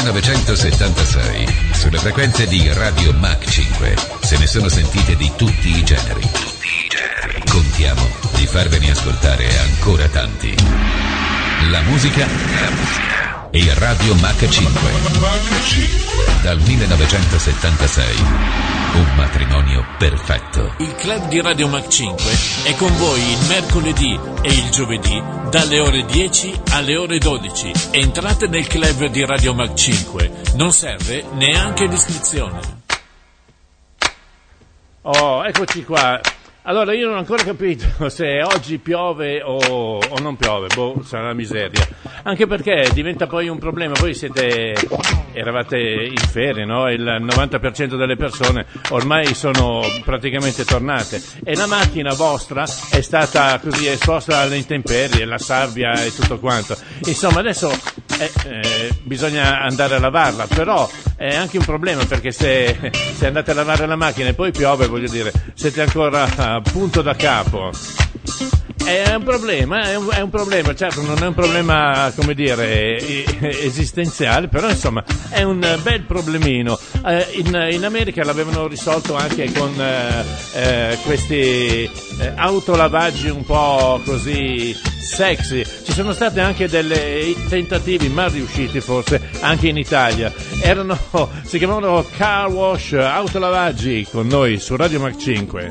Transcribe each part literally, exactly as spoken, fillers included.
millenovecentosettantasei, sulle frequenze di Radio Mach cinque, se ne sono sentite di tutti i generi. Tutti i generi. Contiamo di farvene ascoltare ancora tanti. La musica, la musica e Radio Mach cinque. Dal millenovecentosettantasei, un matrimonio perfetto. Il club di Radio Mach cinque è con voi il mercoledì e il giovedì dalle ore dieci alle ore dodici. Entrate nel club di Radio Mach cinque, non serve neanche l'iscrizione. Oh, eccoci qua. Allora, io non ho ancora capito se oggi piove o, o non piove, boh, sarà una miseria. Anche perché diventa poi un problema, voi siete, eravate in ferie, no? Il novanta per cento delle persone ormai sono praticamente tornate e la macchina vostra è stata così esposta alle intemperie, la sabbia e tutto quanto. Insomma, adesso eh, eh, bisogna andare a lavarla, però è anche un problema perché se, se andate a lavare la macchina e poi piove, voglio dire, siete ancora punto da capo. È un problema, è un, è un problema, certo non è un problema, come dire, esistenziale, però insomma è un bel problemino. Eh, in, in America l'avevano risolto anche con eh, eh, questi eh, autolavaggi un po' così sexy. Ci sono state anche delle tentativi mal riusciti forse anche in Italia. Erano, si chiamavano car wash, autolavaggi, con noi su Radio Mach cinque.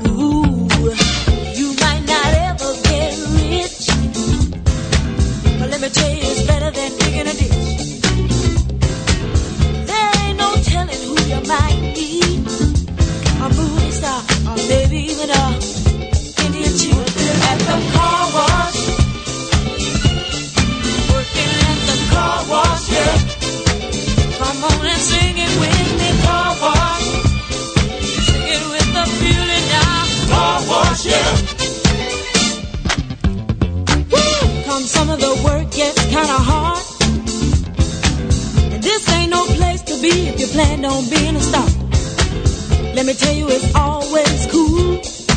Let me tell you, it's better than digging a ditch. There ain't no telling who you might be. A movie star, or maybe even a Indian chief. At the car wash, working at the car wash, yeah. Come on and sing it with me, car wash. Sing it with the feeling now, car wash, yeah. Some of the work gets kinda hard, and this ain't no place to be if you plan on being a star. Let me tell you, it's always cool,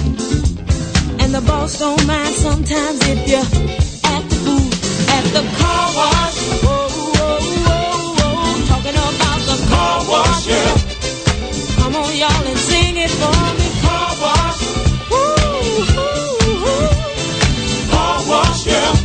and the boss don't mind sometimes if you act the fool. At the car wash, whoa, whoa, whoa, whoa, talking about the car wash, yeah. Come on, y'all, and sing it for me, car wash. Woo, woo, woo. Car wash, yeah.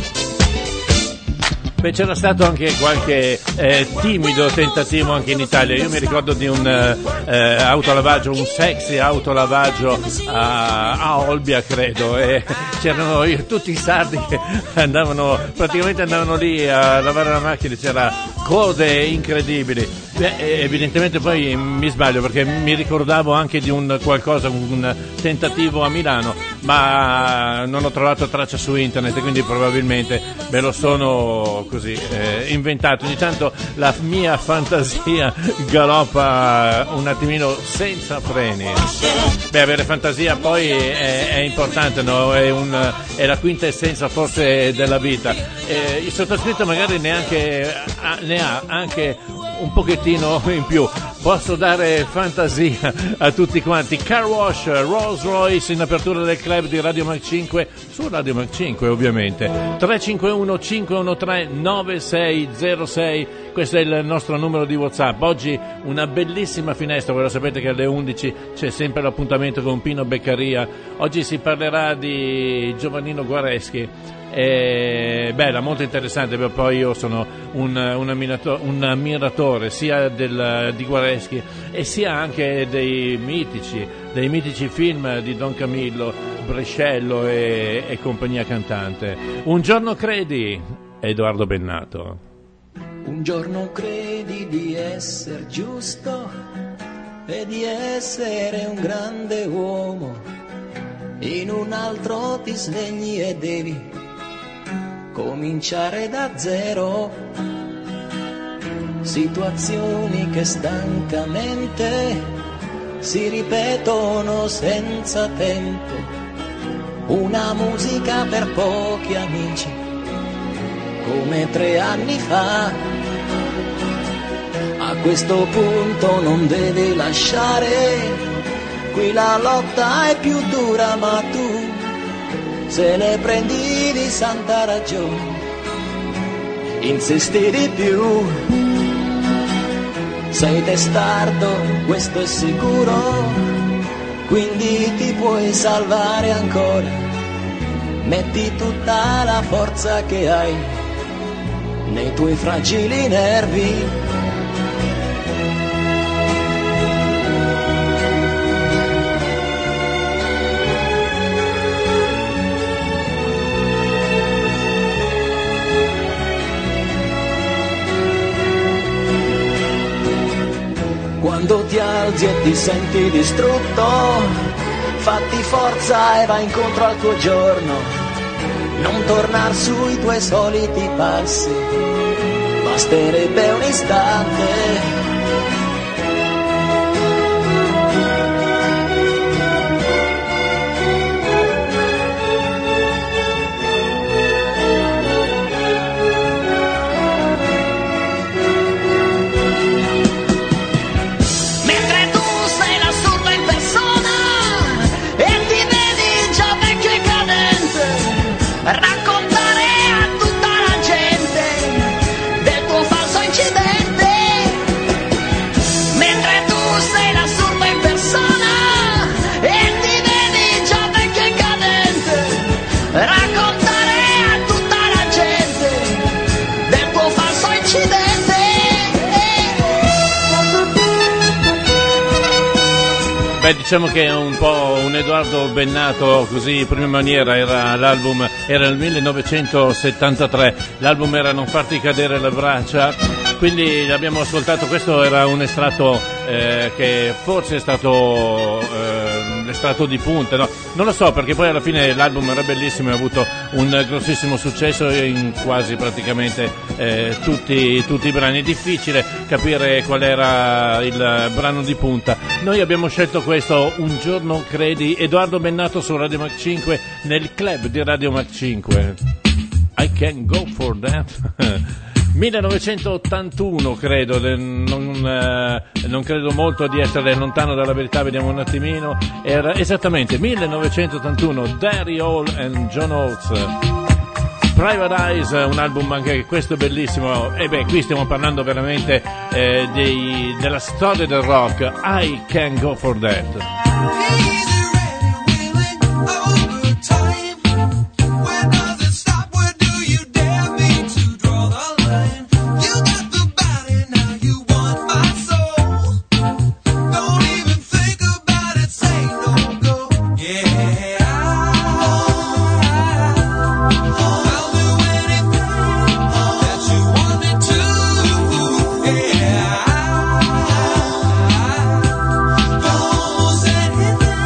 Beh, c'era stato anche qualche eh, timido tentativo anche in Italia. Io mi ricordo di un eh, autolavaggio, un sexy autolavaggio a, a Olbia, credo, e c'erano io, tutti i sardi che andavano, praticamente andavano lì a lavare la macchina, c'era code incredibili. Beh, evidentemente poi mi sbaglio perché mi ricordavo anche di un qualcosa, un tentativo a Milano, ma non ho trovato traccia su internet, quindi probabilmente me lo sono così eh, inventato. Ogni tanto la mia fantasia galoppa un attimino senza freni. Beh, avere fantasia poi è, è importante, no? È, un, è la quintessenza forse della vita. Eh, il sottoscritto magari neanche ne ha anche un pochettino in più. Posso dare fantasia a tutti quanti. Car Wash, Rolls Royce in apertura del club di Radio Mach cinque, su Radio Mach cinque ovviamente. tre cinque uno cinque uno tre nove sei zero sei, questo è il nostro numero di WhatsApp. Oggi una bellissima finestra, voi lo sapete che alle undici c'è sempre l'appuntamento con Pino Beccaria. Oggi si parlerà di Giovannino Guareschi. È bella, molto interessante, perché poi io sono un, un, ammiratore, un ammiratore sia del, di Guareschi e sia anche dei mitici, dei mitici film di Don Camillo, Brescello e, e compagnia cantante. Un giorno credi, Edoardo Bennato. Un giorno credi di essere giusto e di essere un grande uomo, in un altro ti svegli e devi cominciare da zero, situazioni che stancamente si ripetono senza tempo, una musica per pochi amici come tre anni fa. A questo punto non devi lasciare, qui la lotta è più dura, ma tu se ne prendi di santa ragione, insisti di più. Sei testardo, questo è sicuro, quindi ti puoi salvare ancora. Metti tutta la forza che hai nei tuoi fragili nervi. Quando ti alzi e ti senti distrutto, fatti forza e vai incontro al tuo giorno. Non tornar sui tuoi soliti passi, basterebbe un istante. Raccontare a tutta la gente del tuo falso incidente, mentre tu sei l'assurdo in persona e ti vedi già vecchio e cadente. Raccontare a tutta la gente del tuo falso incidente. Beh, diciamo che è un po' un Edoardo Bennato, così prima maniera. Era l'album, era nel millenovecentosettantatré, l'album era Non farti cadere le braccia, quindi l'abbiamo ascoltato. Questo era un estratto eh, che forse è stato eh, l'estratto di punta, no? Non lo so, perché poi alla fine l'album era bellissimo e ha avuto un grossissimo successo in quasi praticamente eh, tutti, tutti i brani. È difficile capire qual era il brano di punta. Noi abbiamo scelto questo, Un giorno credi, Edoardo Bennato su Radio Mac cinque, nel club di Radio Mac cinque. I can go for that. millenovecentottantuno credo, non, eh, non credo molto di essere lontano dalla verità, vediamo un attimino. Era esattamente millenovecentottantuno, Daddy Hall and John Oates. Private Eyes, un album anche questo bellissimo. E beh, qui stiamo parlando veramente eh, dei, della storia del rock. I can go for that. Yeah.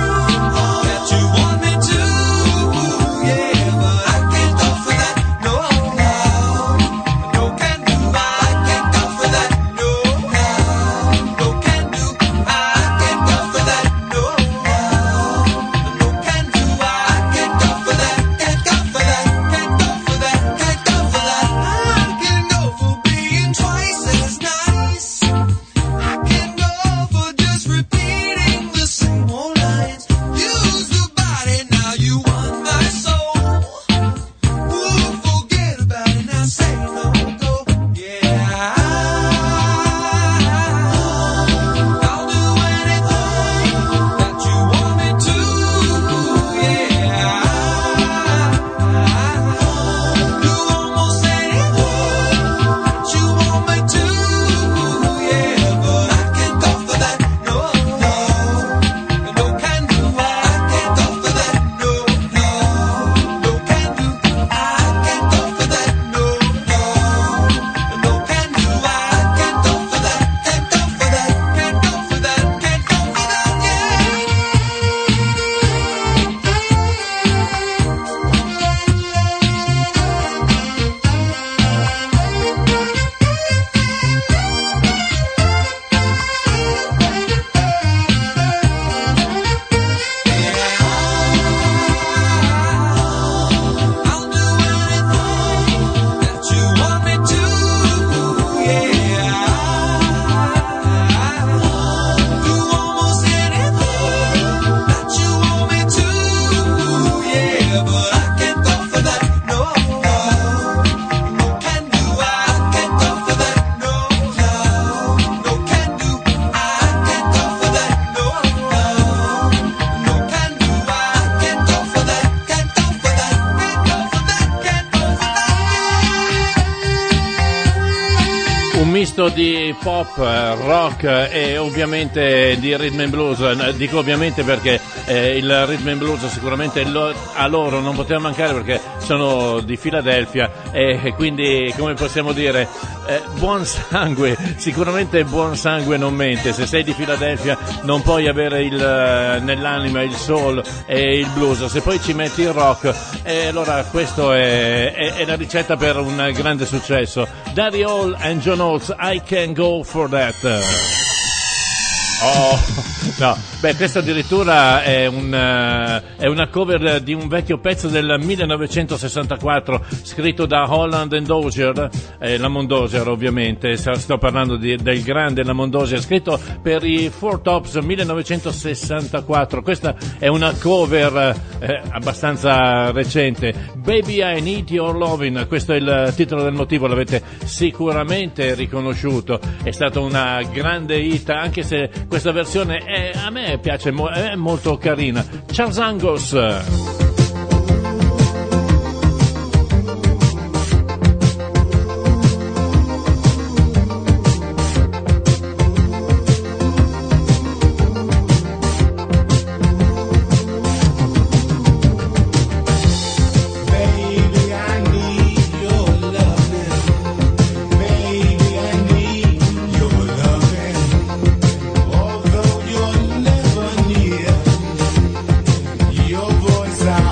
un misto di pop, rock e ovviamente di rhythm and blues. Dico ovviamente perché eh, il rhythm and blues sicuramente lo, a loro non poteva mancare, perché sono di Filadelfia e, e quindi, come possiamo dire, eh, buon sangue, sicuramente buon sangue non mente. Se sei di Filadelfia non puoi avere il, nell'anima il soul e il blues, se poi ci metti il rock, e allora questo è, è, è la ricetta per un grande successo. Daddy Hall and John Oates, I Can Go For That. Oh, no, beh, questo addirittura è, un, uh, è una cover di un vecchio pezzo del millenovecentosessantaquattro scritto da Holland and Dozier, eh, Lamont Dozier ovviamente, sto parlando di, del grande Lamont Dozier, scritto per i Four Tops millenovecentosessantaquattro. Questa è una cover eh, abbastanza recente, Baby I Need Your Lovin', questo è il titolo del motivo, l'avete sicuramente riconosciuto, è stata una grande hit, anche se questa versione è, a me piace, è molto carina. Charles Angus. Your voice I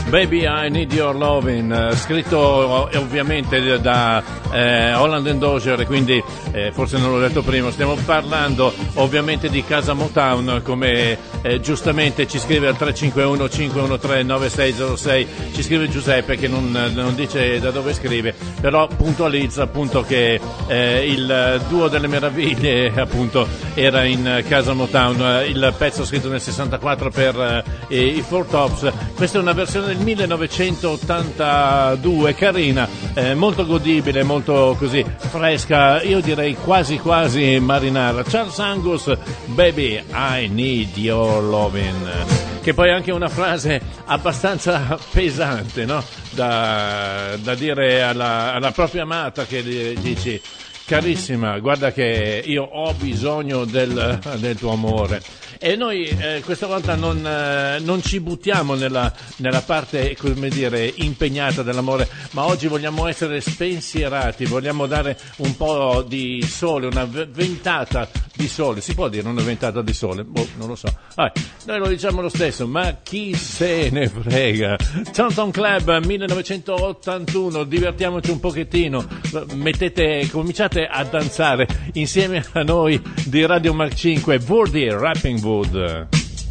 Baby I Need Your Lovin', scritto eh, ovviamente da eh, Holland and Dozier, quindi eh, forse non l'ho detto prima, stiamo parlando ovviamente di Casa Motown, come eh, giustamente ci scrive al tre cinque uno cinque uno tre nove sei zero sei, ci scrive Giuseppe che non, non dice da dove scrive, però puntualizza appunto che eh, il Duo delle Meraviglie appunto era in Casa Motown, il pezzo scritto nel sessantaquattro per eh, i Four Tops. Questa è una versione del millenovecentottantadue, carina, eh, molto godibile, molto così fresca, io direi quasi quasi marinara. Charles Angus, Baby I Need Your Lovin', che poi è anche una frase abbastanza pesante, no? Da, da dire alla, alla propria amata, che dici: carissima, guarda che io ho bisogno del, del tuo amore. E noi eh, questa volta non, eh, non ci buttiamo nella, nella parte, come dire, impegnata dell'amore, ma oggi vogliamo essere spensierati, vogliamo dare un po' di sole, una ventata di sole. Si può dire una ventata di sole? Boh, non lo so. Ah, noi lo diciamo lo stesso, ma chi se ne frega. Taunton Club millenovecentottantuno, divertiamoci un pochettino, mettete, cominciate a danzare insieme a noi di Radio Mark cinque, Vordy Rapping Wood. Words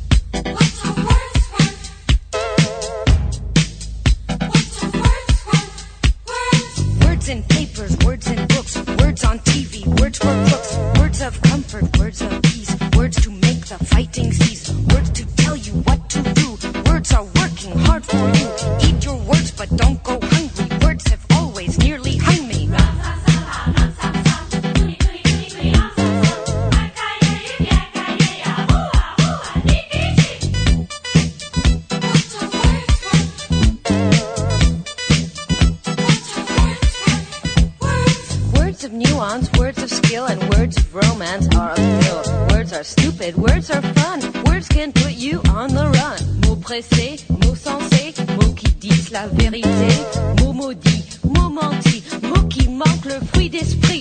in papers, words in books, words on T V, words for crooks, words of comfort, words of peace, words to make the fighting cease, words to tell you what to do, words are working hard for you, eat your words but don't go hungry, words have always nearly hung me. Words of nuance, words of skill, and words of romance are a pill. Words are stupid, words are fun, words can put you on the run. Mots pressés, mots sensés, mots qui disent la vérité, mots maudits, mots mentis, mots qui manquent le fruit d'esprit.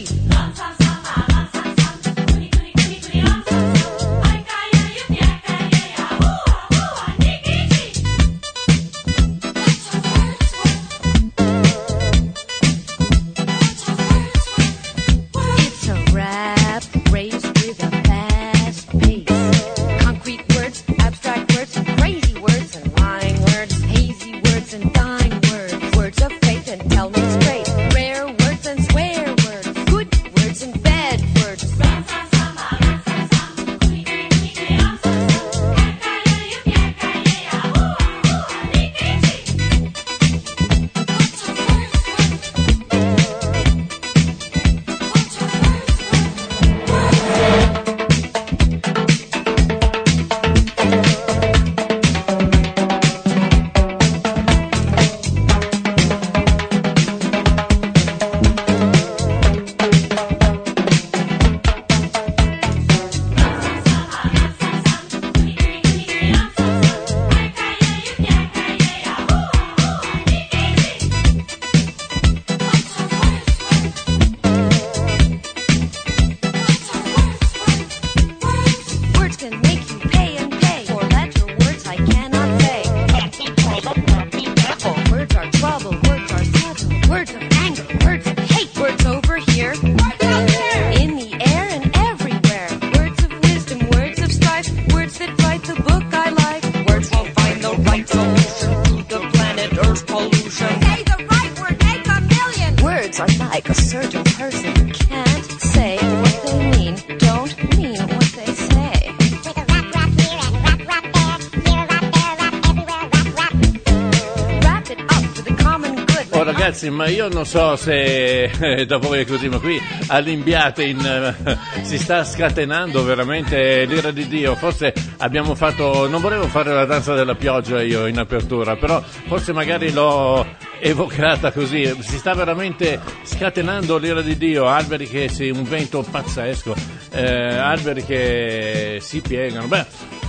Ma io non so se eh, dopo è così, ma qui all'Imbiate in, eh, si sta scatenando veramente l'ira di Dio. Forse abbiamo fatto, non volevo fare la danza della pioggia io in apertura, però forse magari l'ho evocata così. Si sta veramente scatenando l'ira di Dio, alberi che si, un vento pazzesco, eh, alberi che si piegano. Beh,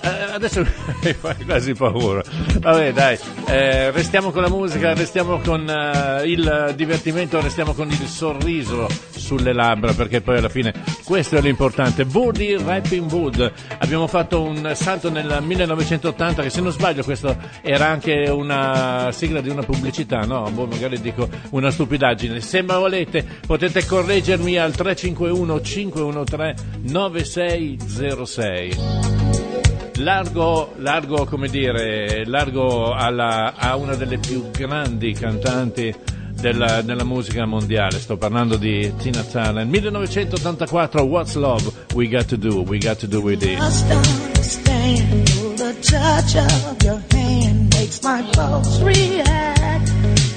Eh, adesso mi fai quasi paura. Vabbè, dai, eh, restiamo con la musica, restiamo con eh, il divertimento, restiamo con il sorriso sulle labbra, perché poi alla fine questo è l'importante. Woody Rapping Wood. Abbiamo fatto un salto nel millenovecentottanta, che se non sbaglio questo era anche una sigla di una pubblicità, no? Boh, magari dico una stupidaggine. Se ma volete potete correggermi al tre cinque uno cinque uno tre nove sei zero sei. Largo, largo, come dire, largo alla, a una delle più grandi cantanti della, della musica mondiale. Sto parlando di Tina Turner. millenovecentottantaquattro, What's Love We Got to Do, We Got to Do With It. Must understand the touch of your hand makes my pulse react.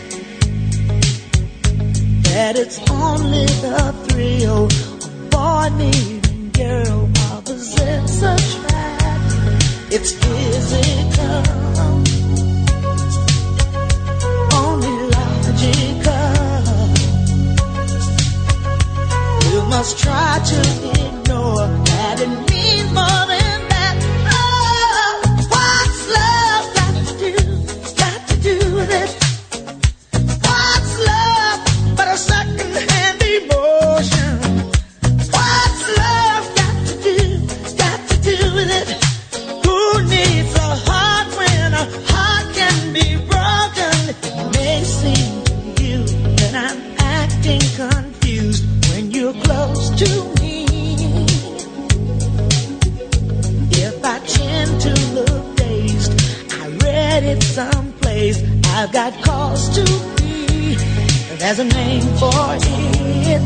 That it's only the thrill of boy meeting girl opposites attract. It's physical, only logical. You must try to ignore that it means more than that. Oh, what's love got to do, got to do with it? What's love but a second-hand emotion? What's love got to do, got to do with it? Who needs a heart when a heart can be broken? It may seem to you that I'm acting confused when you're close to me. If I tend to look dazed, I read it someplace. I've got cause to be. There's a name for it.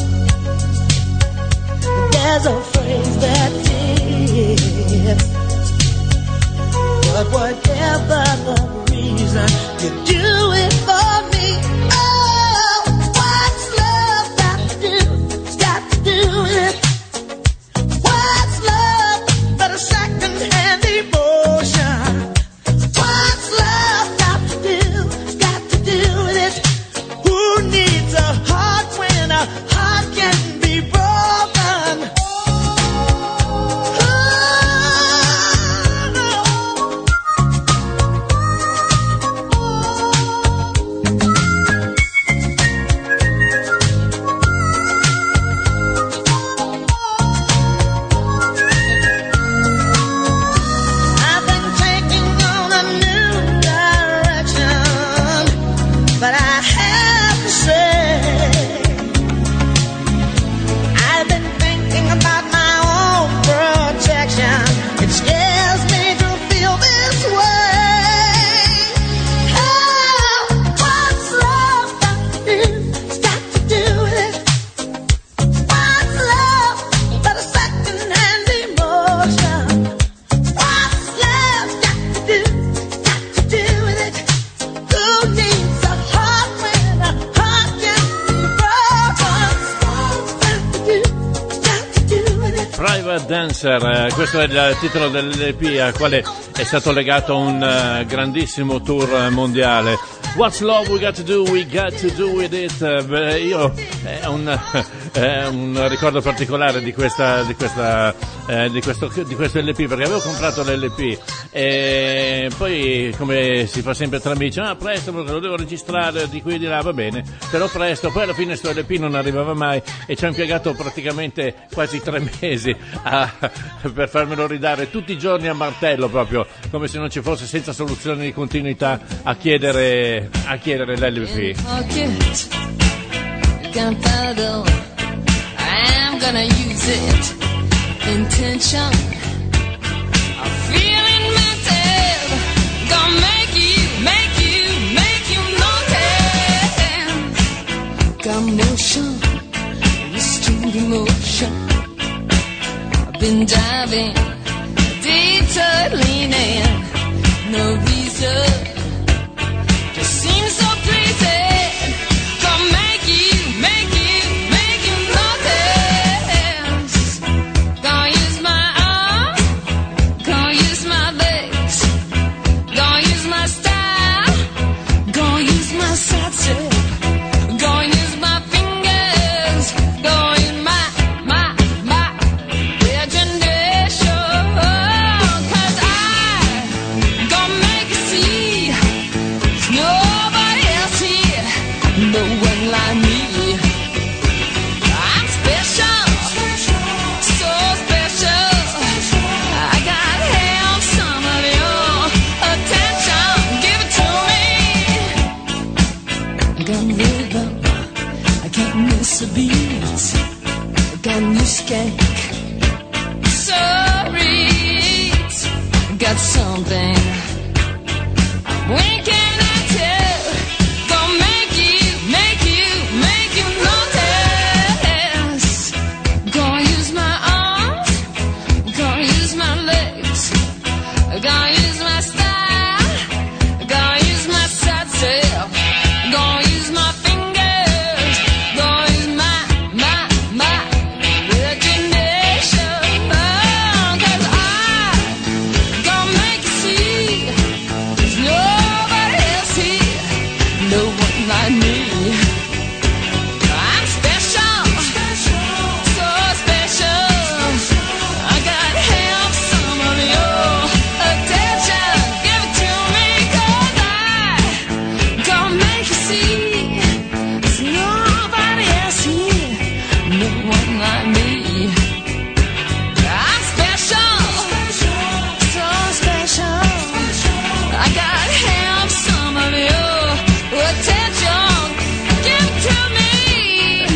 There's a phrase that fits. But whatever the reason, you do it for me. Oh, what's love got to do? It's got to do with it. What's love but a second-hand emotion? What's love got to do? It's got to do with it. Who needs a heart when a heart can be broken? Dancer, questo è il titolo dell'L P al quale è stato legato un uh, grandissimo tour mondiale. What's Love We Got to Do, We Got to Do With It. Beh, io è un, è un ricordo particolare di questa di questa eh, di questo di questo L P, perché avevo comprato l'L P e poi, come si fa sempre tra amici, ah presto perché lo devo registrare di qui e di là, va bene, però presto. Poi alla fine sto L P non arrivava mai e ci ha impiegato praticamente quasi tre mesi a, per farmelo ridare tutti i giorni a martello, proprio come se non ci fosse, senza soluzione di continuità, a chiedere a chiedere l'L P. I'm gonna use it. Intention of feeling mental. Gonna make you, make you, make you notice. Got motion, restrained emotion. I've been diving, detour leaning. No reason. Just seems so pleasing. Gonna make you, make you, make you notice. Gonna use my arm, gonna use my legs, gonna use my style, gonna use my side step, gonna use my fingers, gonna use my, my, my imagination.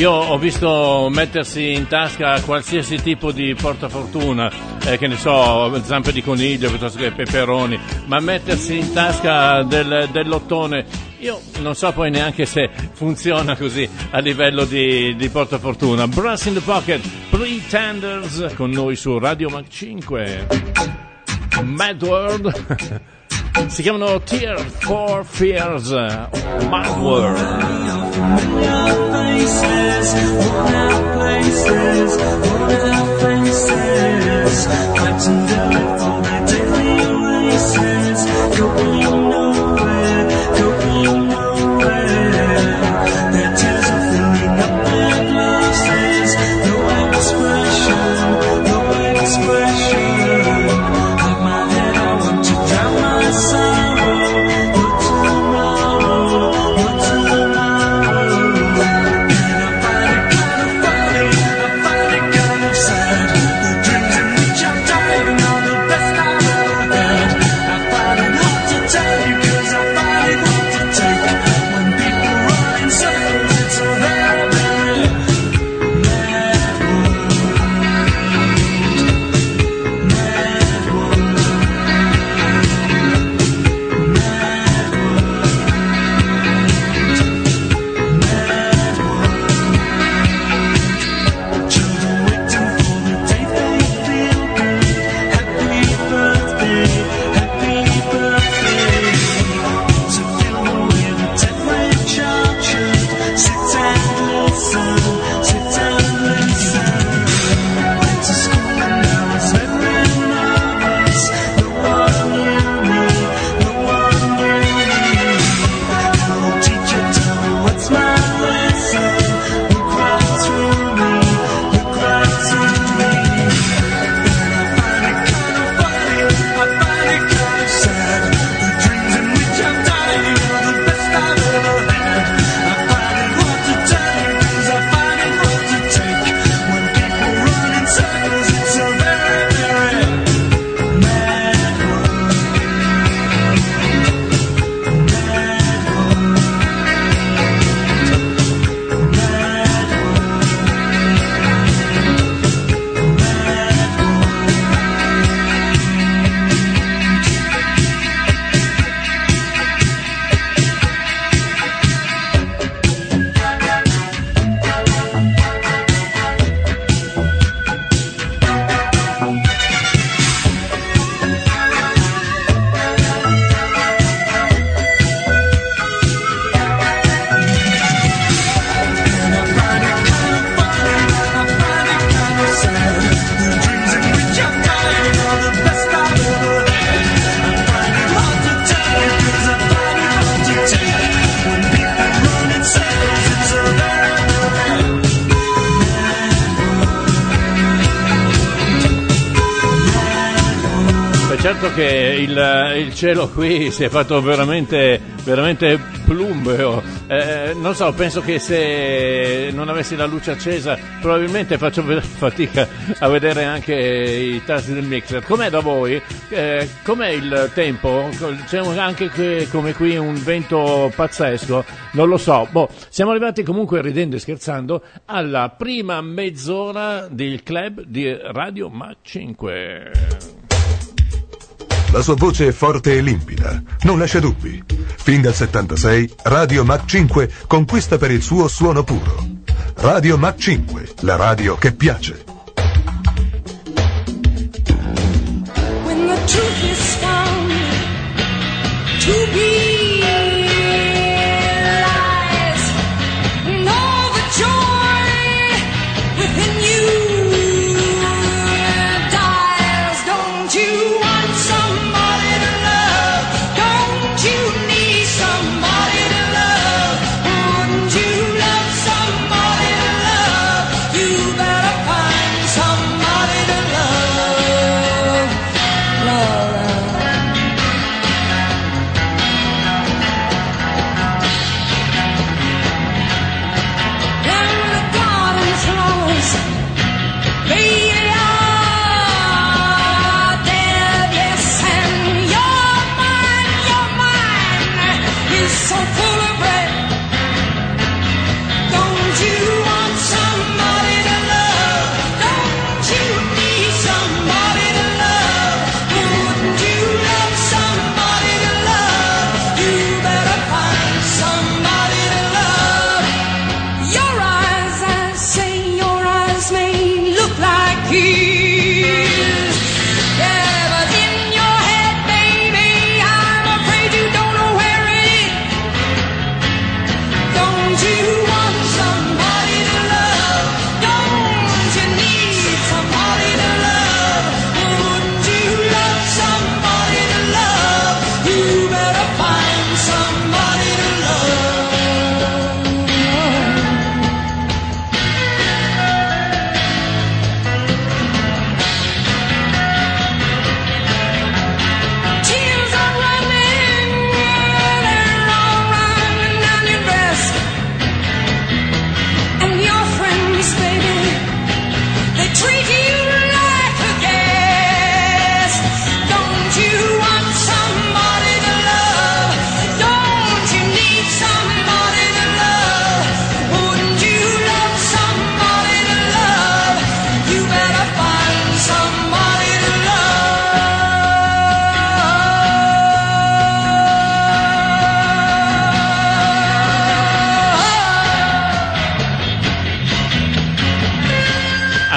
io ho visto mettersi in tasca qualsiasi tipo di portafortuna, eh, che ne so, zampe di coniglio piuttosto che peperoni, ma mettersi in tasca del, dell'ottone, io non so poi neanche se funziona così a livello di, di portafortuna. Brass in the Pocket, Pretenders, con noi su Radio Mac cinque. Mad World. Si chiamano Tear for Fears, Mad World. Certo che il, il cielo qui si è fatto veramente, veramente plumbeo. Eh, non so, penso che se non avessi la luce accesa probabilmente faccio fatica a vedere anche i tasti del mixer. Com'è da voi? Eh, com'è il tempo? C'è anche qui, come qui un vento pazzesco? Non lo so. Boh, siamo arrivati comunque, ridendo e scherzando, alla prima mezz'ora del club di Radio Mac cinque. La sua voce è forte e limpida, non lascia dubbi. Fin dal settantasei, Radio Mac cinque conquista per il suo suono puro. Radio Mac cinque, la radio che piace. When the truth is found to be lies, and all the joy within you dies, don't you want somebody to love? Don't you need somebody to love? Wouldn't you love somebody to love? You better find somebody to love. Love, love.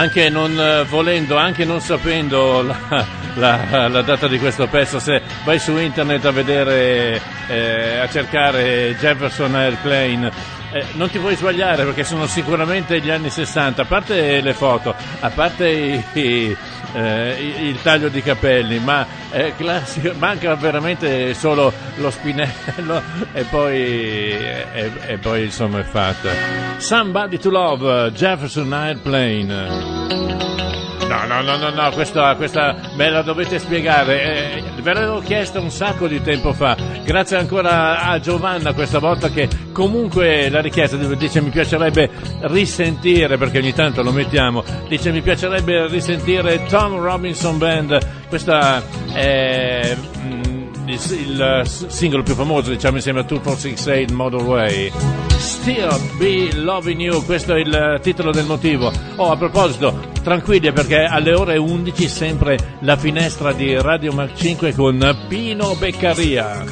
anche non eh, volendo, anche non sapendo la, la, la data di questo pezzo, se vai su internet a vedere, eh, a cercare Jefferson Airplane, eh, non ti puoi sbagliare, perché sono sicuramente gli anni sessanta, a parte le foto, a parte i, i, eh, il taglio di capelli, ma è classico, manca veramente solo lo spinello e poi, e, e poi insomma è fatta. Somebody to Love, Jefferson Airplane. No, no, no, no, no, questa, questa me la dovete spiegare, eh, ve l'avevo chiesto un sacco di tempo fa, grazie ancora a Giovanna questa volta, che comunque la richiesta dice mi piacerebbe risentire, perché ogni tanto lo mettiamo, dice mi piacerebbe risentire Tom Robinson Band, questa è il, il singolo più famoso, diciamo, insieme a due quattro sei otto Model Way. Still Be Loving You, questo è il titolo del motivo. Oh, a proposito, tranquilli, perché alle ore undici sempre la finestra di Radio Mac cinque con Pino Beccaria.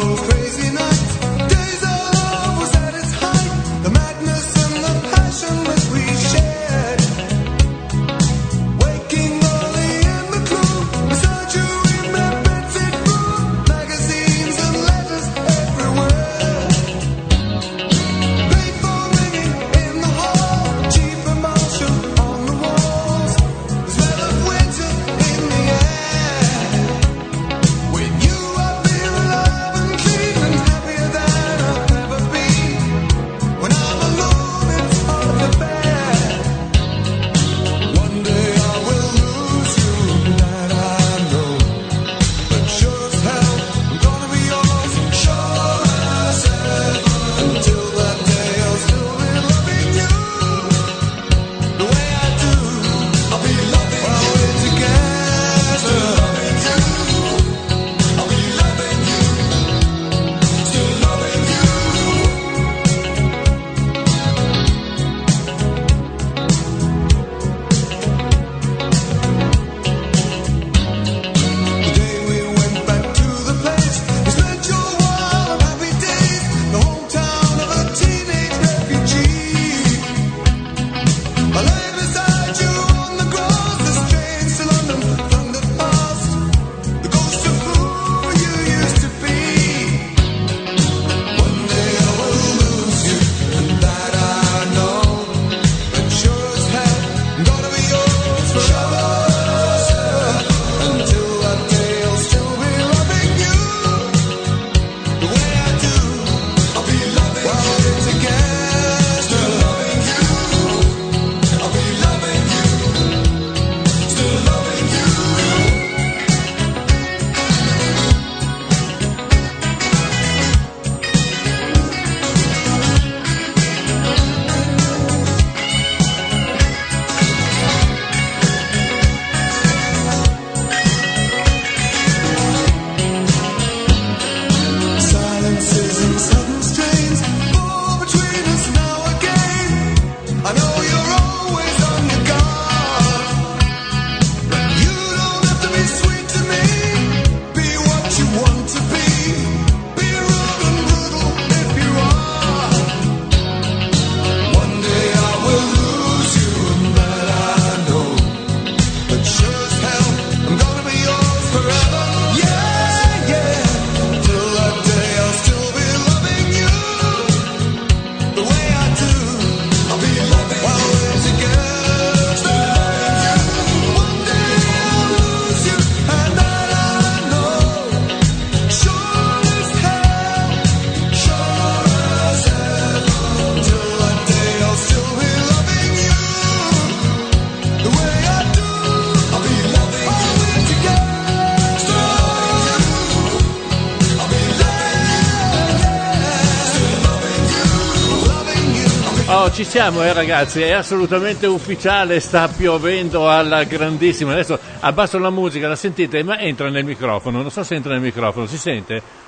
Oh, ci siamo eh ragazzi, è assolutamente ufficiale, sta piovendo alla grandissima. Adesso abbasso la musica, la sentite, ma entra nel microfono, non so se entra nel microfono, si sente?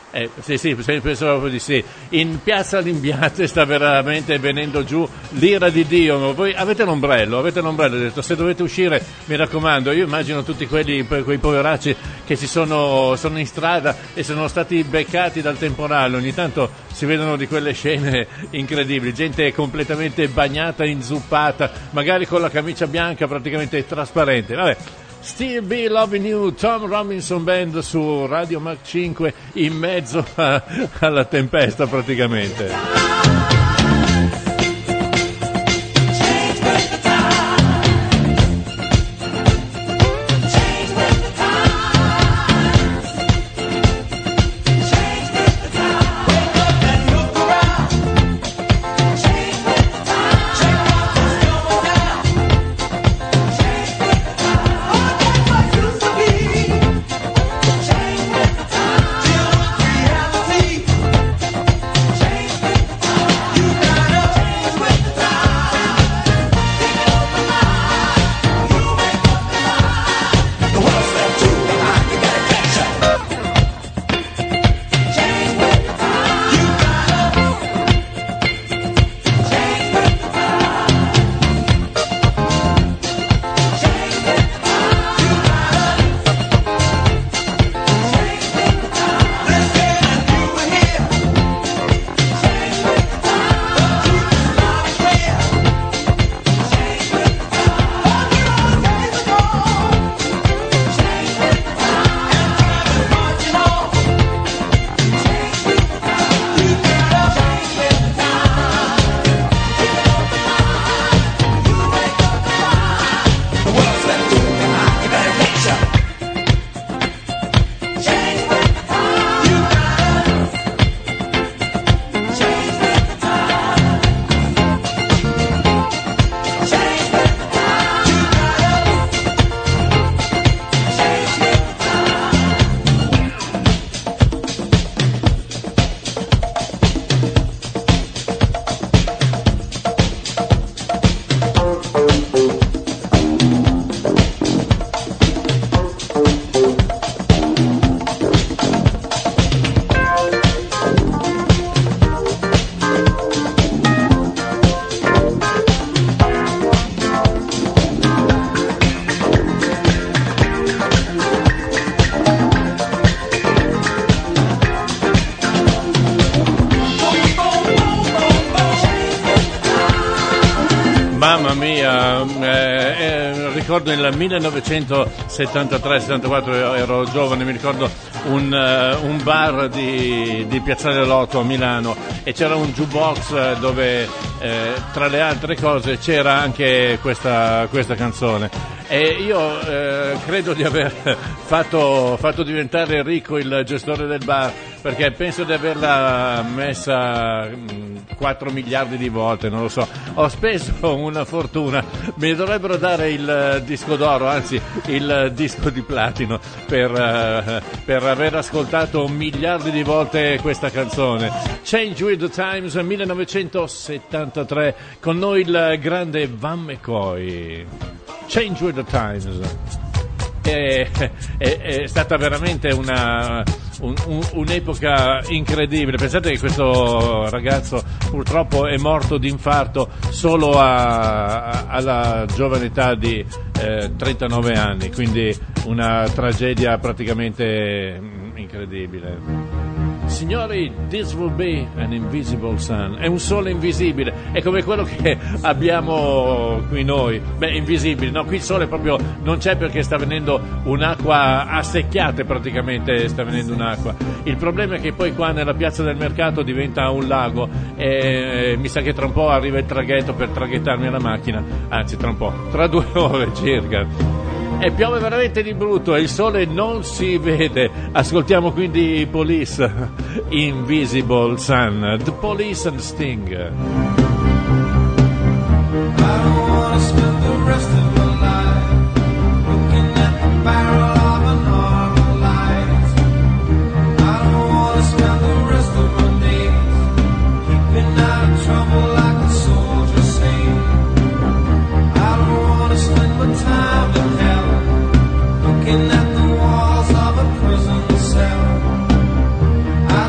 Eh, sì, sì, penso proprio di sì. In Piazza Limbiate sta veramente venendo giù l'ira di Dio. Voi avete l'ombrello, avete l'ombrello, ho detto, se dovete uscire, mi raccomando. Io immagino tutti quelli, quei poveracci che si sono, sono in strada e sono stati beccati dal temporale. Ogni tanto si vedono di quelle scene incredibili, gente completamente bagnata, inzuppata, magari con la camicia bianca praticamente trasparente. Vabbè. Still Be Loving You, Tom Robinson Band su Radio Mach cinque in mezzo a, alla tempesta praticamente. Mamma mia, eh, eh, ricordo nel millenovecentosettantatré settantaquattro, ero giovane, mi ricordo un, uh, un bar di, di Piazzale Lotto a Milano e c'era un jukebox dove eh, tra le altre cose c'era anche questa, questa canzone. E io eh, credo di aver fatto, fatto diventare ricco il gestore del bar, perché penso di averla messa mh, quattro miliardi di volte, non lo so. Ho speso una fortuna, mi dovrebbero dare il disco d'oro, anzi il disco di platino per, uh, per aver ascoltato miliardi di volte questa canzone. Change with the Times, millenovecentosettantatré, con noi il grande Van McCoy. Change with the Times. È, è, è stata veramente una, un, un, un'epoca incredibile. Pensate che questo ragazzo purtroppo è morto di infarto solo a, a, alla giovane età di eh, trentanove anni, quindi una tragedia praticamente incredibile. Signori, this will be an invisible sun. È un sole invisibile, è come quello che abbiamo qui noi. Beh, invisibile, no, qui il sole proprio non c'è, perché sta venendo un'acqua a secchiate, praticamente sta venendo un'acqua. Il problema è che poi qua nella piazza del mercato diventa un lago e mi sa che tra un po' arriva il traghetto per traghettarmi alla macchina, anzi tra un po', tra due ore circa. E piove veramente di brutto e il sole non si vede. Ascoltiamo quindi Police, Invisible Sun, The Police and Sting. I don't wanna spend the rest of my life looking at the barrel of an armor light. I don't wanna spend the rest of my days keeping out of trouble like a soldier saint. I don't wanna spend my time in hell looking at the walls of a prison cell. I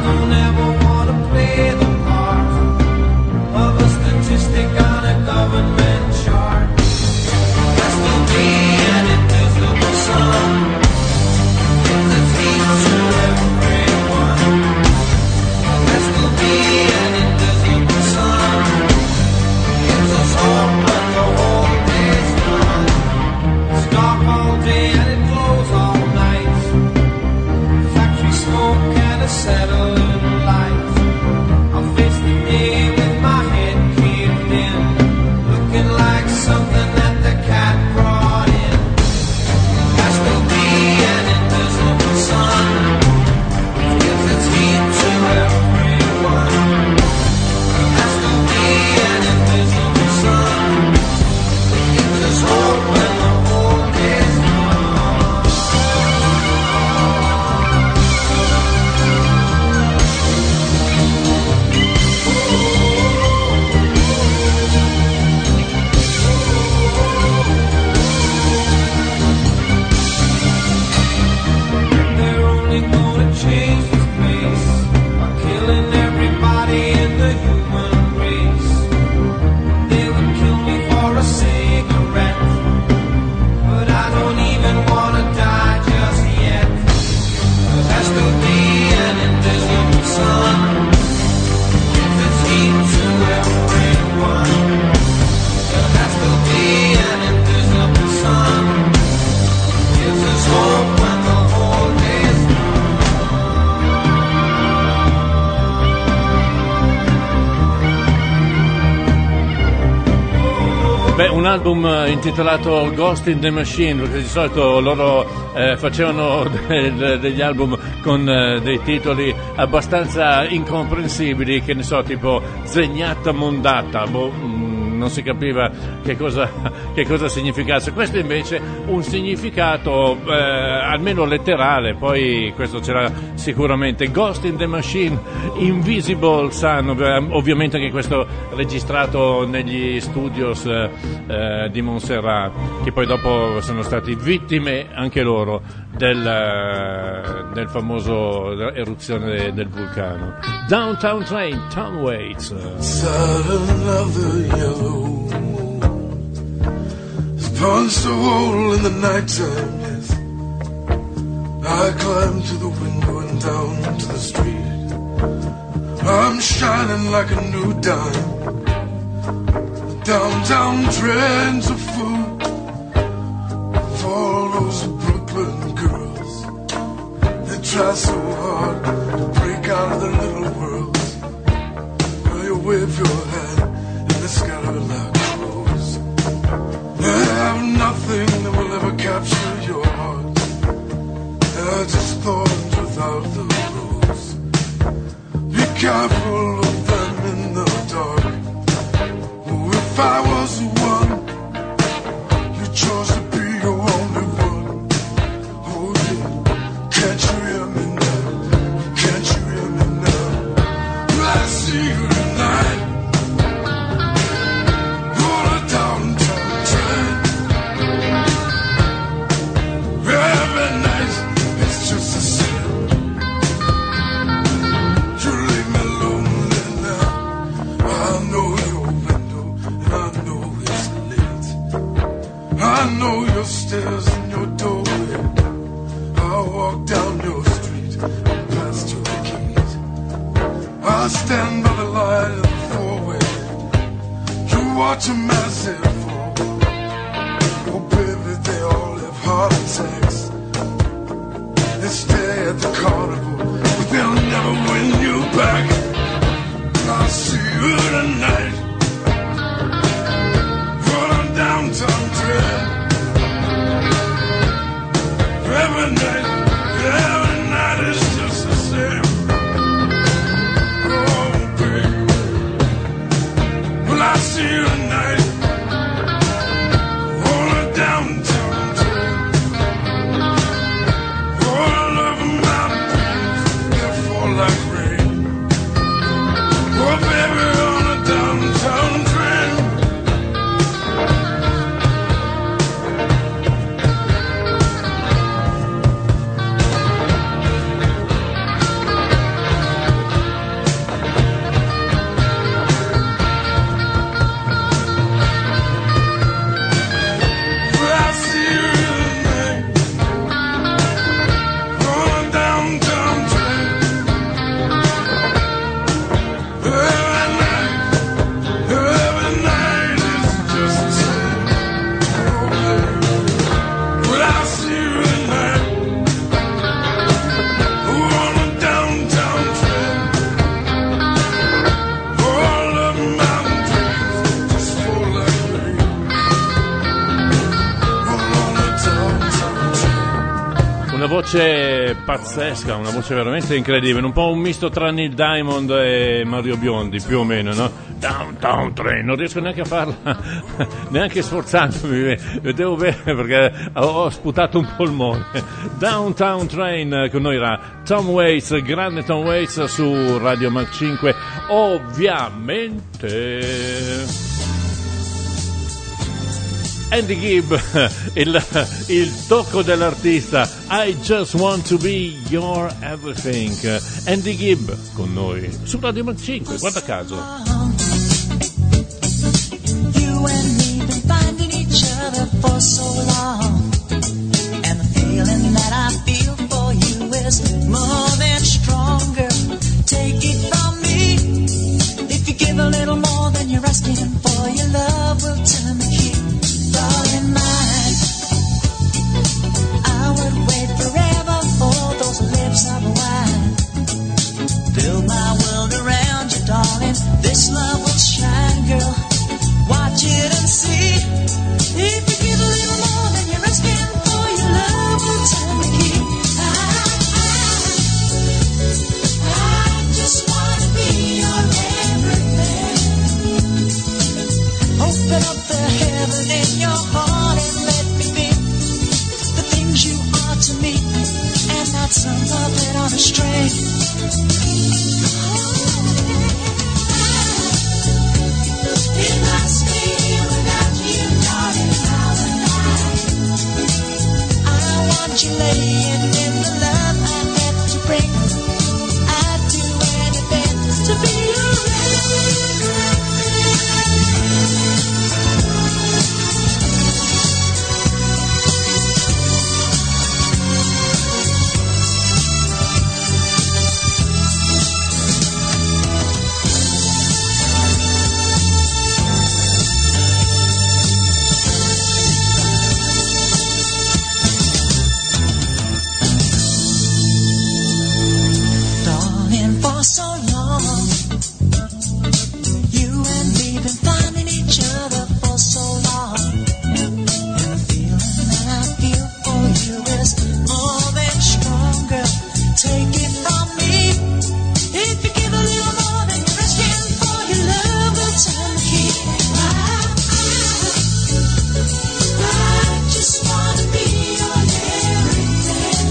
Beh, un album intitolato Ghost in the Machine, perché di solito loro eh, facevano del, degli album con eh, dei titoli abbastanza incomprensibili, che ne so, tipo Zegnata Mondata, boh, mh, non si capiva che cosa, che cosa significasse. Questo invece un significato eh, almeno letterale, poi questo c'era sicuramente. Ghost in the Machine, Invisible Sun, ovviamente anche questo registrato negli studios eh, di Montserrat, che poi dopo sono stati vittime anche loro del, del famoso eruzione del vulcano. Downtown Train, Tom Waits. Punched a hole in the nighttime, yes. I climbed to the window and down to the street. I'm shining like a new dime. The downtown train's a fool for all those Brooklyn girls. They try so hard to break out of their little worlds. Now you wave your hand and they scatter like crows. They have nothing that will ever capture your heart. They're just thorns without the rose. Be careful of them in the dark. Oh, if I was the one you chose to be your only one. Oh yeah, can't you hear me now? Can't you hear me now? I see you tonight. I know your stairs and your doorway. I walk down your street and past your gate. I stand by the light of the four-way. You watch a massive fall. Oh baby, they all have heart attacks. They stay at the carnival, but they'll never win you back. I'll see you tonight. Run downtown train. Every night, every night is just the same. Oh, baby. Well, I see you tonight. On a downtown train. All over mountains, they fall like rain. Oh, baby, on a downtown train. Voce pazzesca, una voce veramente incredibile, un po' un misto tra Neil Diamond e Mario Biondi, più o meno, no? Downtown Train, non riesco neanche a farla, neanche sforzandomi, devo bene perché ho sputato un polmone. Downtown Train, con noi era Tom Waits, grande Tom Waits su Radio Mac cinque, ovviamente. Andy Gibb, il, il tocco dell'artista, I just want to be your everything. Andy Gibb con noi su Radio Mac cinque, guarda caso. You and me been finding each other for so long, and the feeling that I feel for you is more than stronger. Take it from me, if you give a little more than you're asking for, your love will turn the key. Darling mine, I would wait forever for those lips of wine. Build my world around you, darling. This love will shine, girl. Watch it and see. for so long. You and me been finding each other for so long. And the feeling that I feel for you is more than strong, girl. Take it from me. If you give a little more than you're asking for, your love will turn the key. I, I, I just wanna be your everything.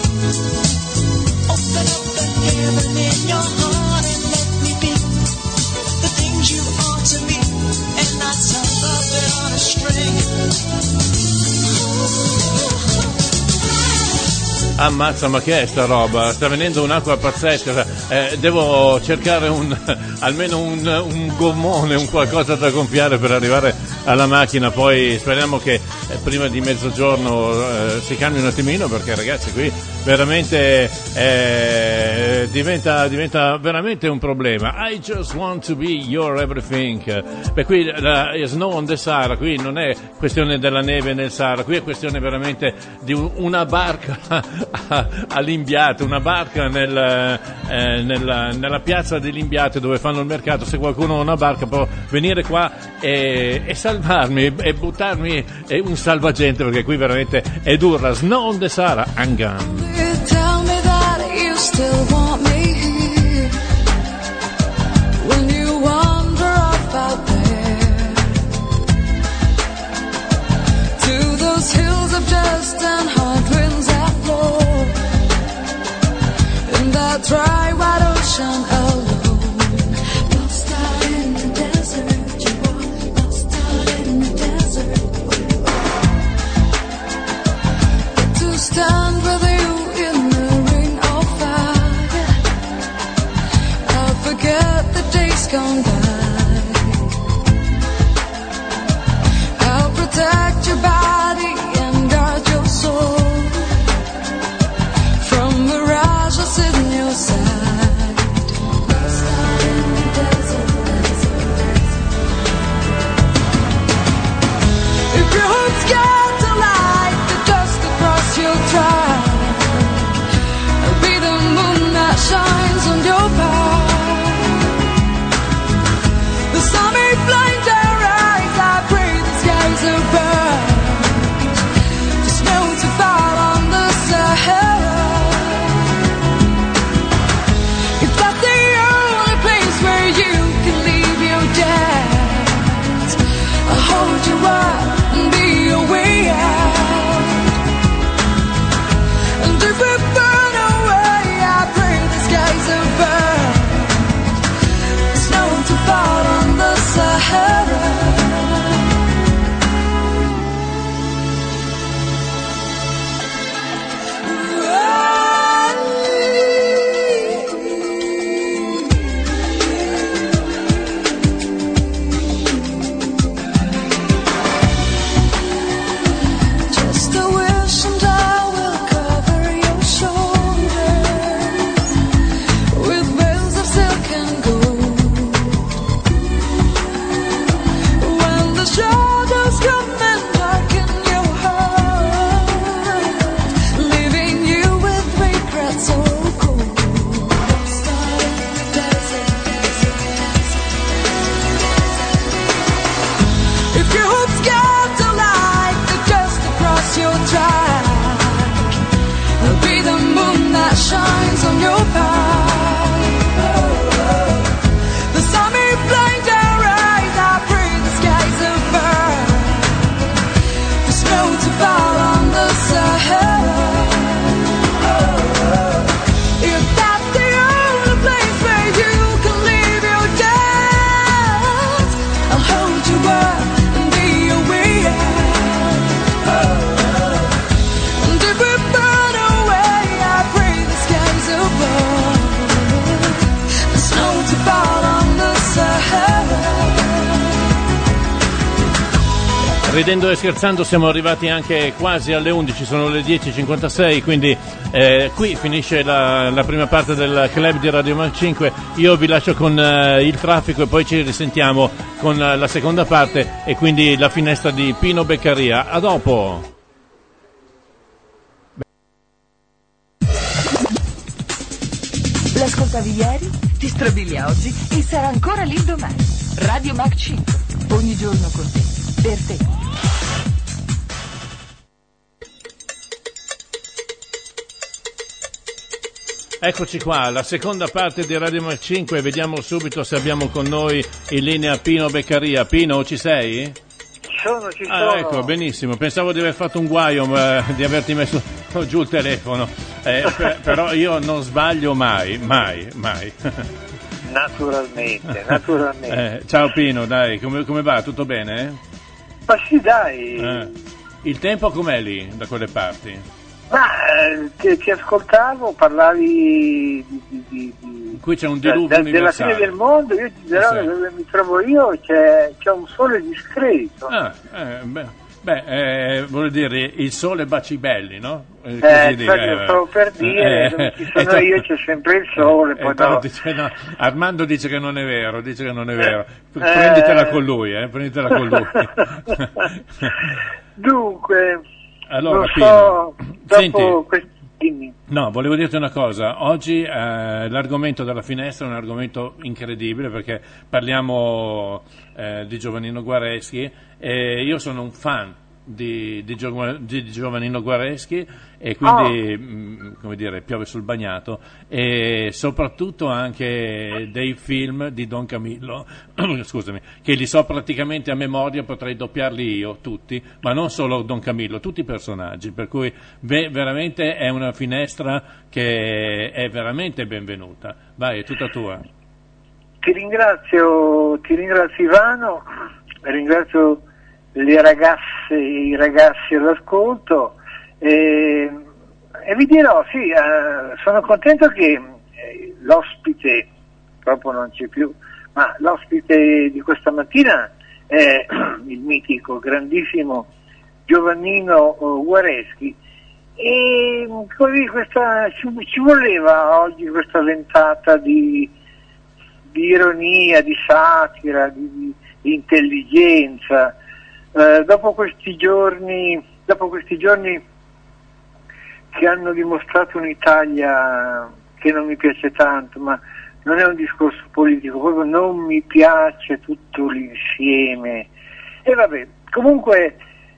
Open up the heaven in your heart and let me be the things you are to me, and not some puppet on a string. Ammazza, ma che è sta roba? Sta venendo un'acqua pazzesca. Eh, devo cercare un almeno un, un gommone, un qualcosa da gonfiare per arrivare alla macchina. Poi speriamo che eh, prima di mezzogiorno eh, si calmi un attimino, perché ragazzi qui veramente eh, diventa, diventa veramente un problema. I just want to be your everything. Beh, qui la Snow on the Sahara, qui non è questione della neve nel Sahara, qui è questione veramente di un, una barca all'Imbiate, una barca nel, eh, nella, nella piazza dell'Imbiate dove fanno il mercato. Se qualcuno ha una barca può venire qua e, e salvarmi e buttarmi e un salvagente, perché qui veramente è dura. Snow on the Sahara, I'm gone. Tell me that you still want me here when you wander off out there to those hills of dust and hard winds that blow in that dry white ocean alone. Lost out in the desert, you are lost out in the desert. But to stand with you in the ring of fire, I'll forget the days gone by. I'll protect your body and guard your soul from mirages in your sight. Lost out in the desert, desert, desert. If your hopes get to light the dust across your track, I'll be the moon that shines on your path. The sun may blind our eyes, I pray the skies are burned. The snow to fall on the Sahara. If that's the only place where you can leave your dad, I'll hold you up and be your way out. And if we burn away, I pray the skies are burned. The snow to fall on the Sahara. Just a wish and I will cover your shoulders with veils of silk and gold. When the shadows come and darken your heart, leaving you with regrets so cold. Lost out in the desert, desert, desert. If your hopes get to light the dust across your track, I'll be the moon that shines on your path. The sun may blind our eyes, I pray the skies are burned. The snow to fall on the Sahara. If that's the only place where you can leave your dad, I'll hold you up and be your way out. And if we burn away, I pray the skies above. The snow to fall on the Sahara. Ridendo e scherzando siamo arrivati anche quasi alle undici, sono le dieci e cinquantasei, quindi eh, qui finisce la, la prima parte del club di Radio Mac cinque. Io vi lascio con eh, il traffico e poi ci risentiamo con eh, la seconda parte e quindi la finestra di Pino Beccaria. A dopo! L'ascoltatore strabissavi ieri, ti strabiglia oggi e sarà ancora lì domani. Radio Mac cinque, ogni giorno con te, per te. Eccoci qua, la seconda parte di Radio Mac cinque, vediamo subito se abbiamo con noi in linea Pino Beccaria. Pino, ci sei? Ci sono, ci sono. Ah, ecco, benissimo, pensavo di aver fatto un guaio, ma, di averti messo giù il telefono, eh, per, però io non sbaglio mai, mai, mai. Naturalmente, naturalmente. Eh, ciao Pino, dai, come, come va? Tutto bene? Ma sì, dai. Eh, il tempo com'è lì, da quelle parti? Ma eh, ti, ti ascoltavo, parlavi di, di, di, di qui c'è un diluvio de, de, della universale. fine del mondo. Io ti dirò Sì. che dove mi trovo io c'è, c'è un sole discreto. Ah, eh, beh, beh eh, voglio dire, il sole baci belli, no? Eh, Eh, così dire, infatti lo stavo per dire, eh, dove ci sono eh, eh, io c'è sempre il sole, eh, poi eh, no, no. dice, no, Armando dice che non è vero, dice che non è vero. Eh, Prenditela con lui, eh, prenditela con lui. Dunque, Allora, non Pino, so, dopo senti, questi... dimmi. no, volevo dirti una cosa. Oggi eh, l'argomento della finestra è un argomento incredibile perché parliamo eh, di Giovannino Guareschi e io sono un fan di, di, Gio- di Giovannino Guareschi e quindi, mh, come dire, piove sul bagnato e soprattutto anche dei film di Don Camillo, scusami, che li so praticamente a memoria, potrei doppiarli io, tutti, ma non solo Don Camillo, tutti i personaggi, per cui ve- veramente è una finestra che è veramente benvenuta. Vai, è tutta tua. Ti ringrazio, ti ringrazio Ivano, ringrazio le ragazze e i ragazzi all'ascolto e, e vi dirò, sì, eh, sono contento che eh, l'ospite, proprio non c'è più, ma l'ospite di questa mattina è il mitico, grandissimo Giovannino uh, Guareschi e così questa, ci, ci voleva oggi questa ventata di, di ironia, di satira, di, di, di intelligenza. Eh, dopo questi giorni, dopo questi giorni che hanno dimostrato un'Italia che non mi piace tanto, ma non è un discorso politico, proprio non mi piace tutto l'insieme. E vabbè, comunque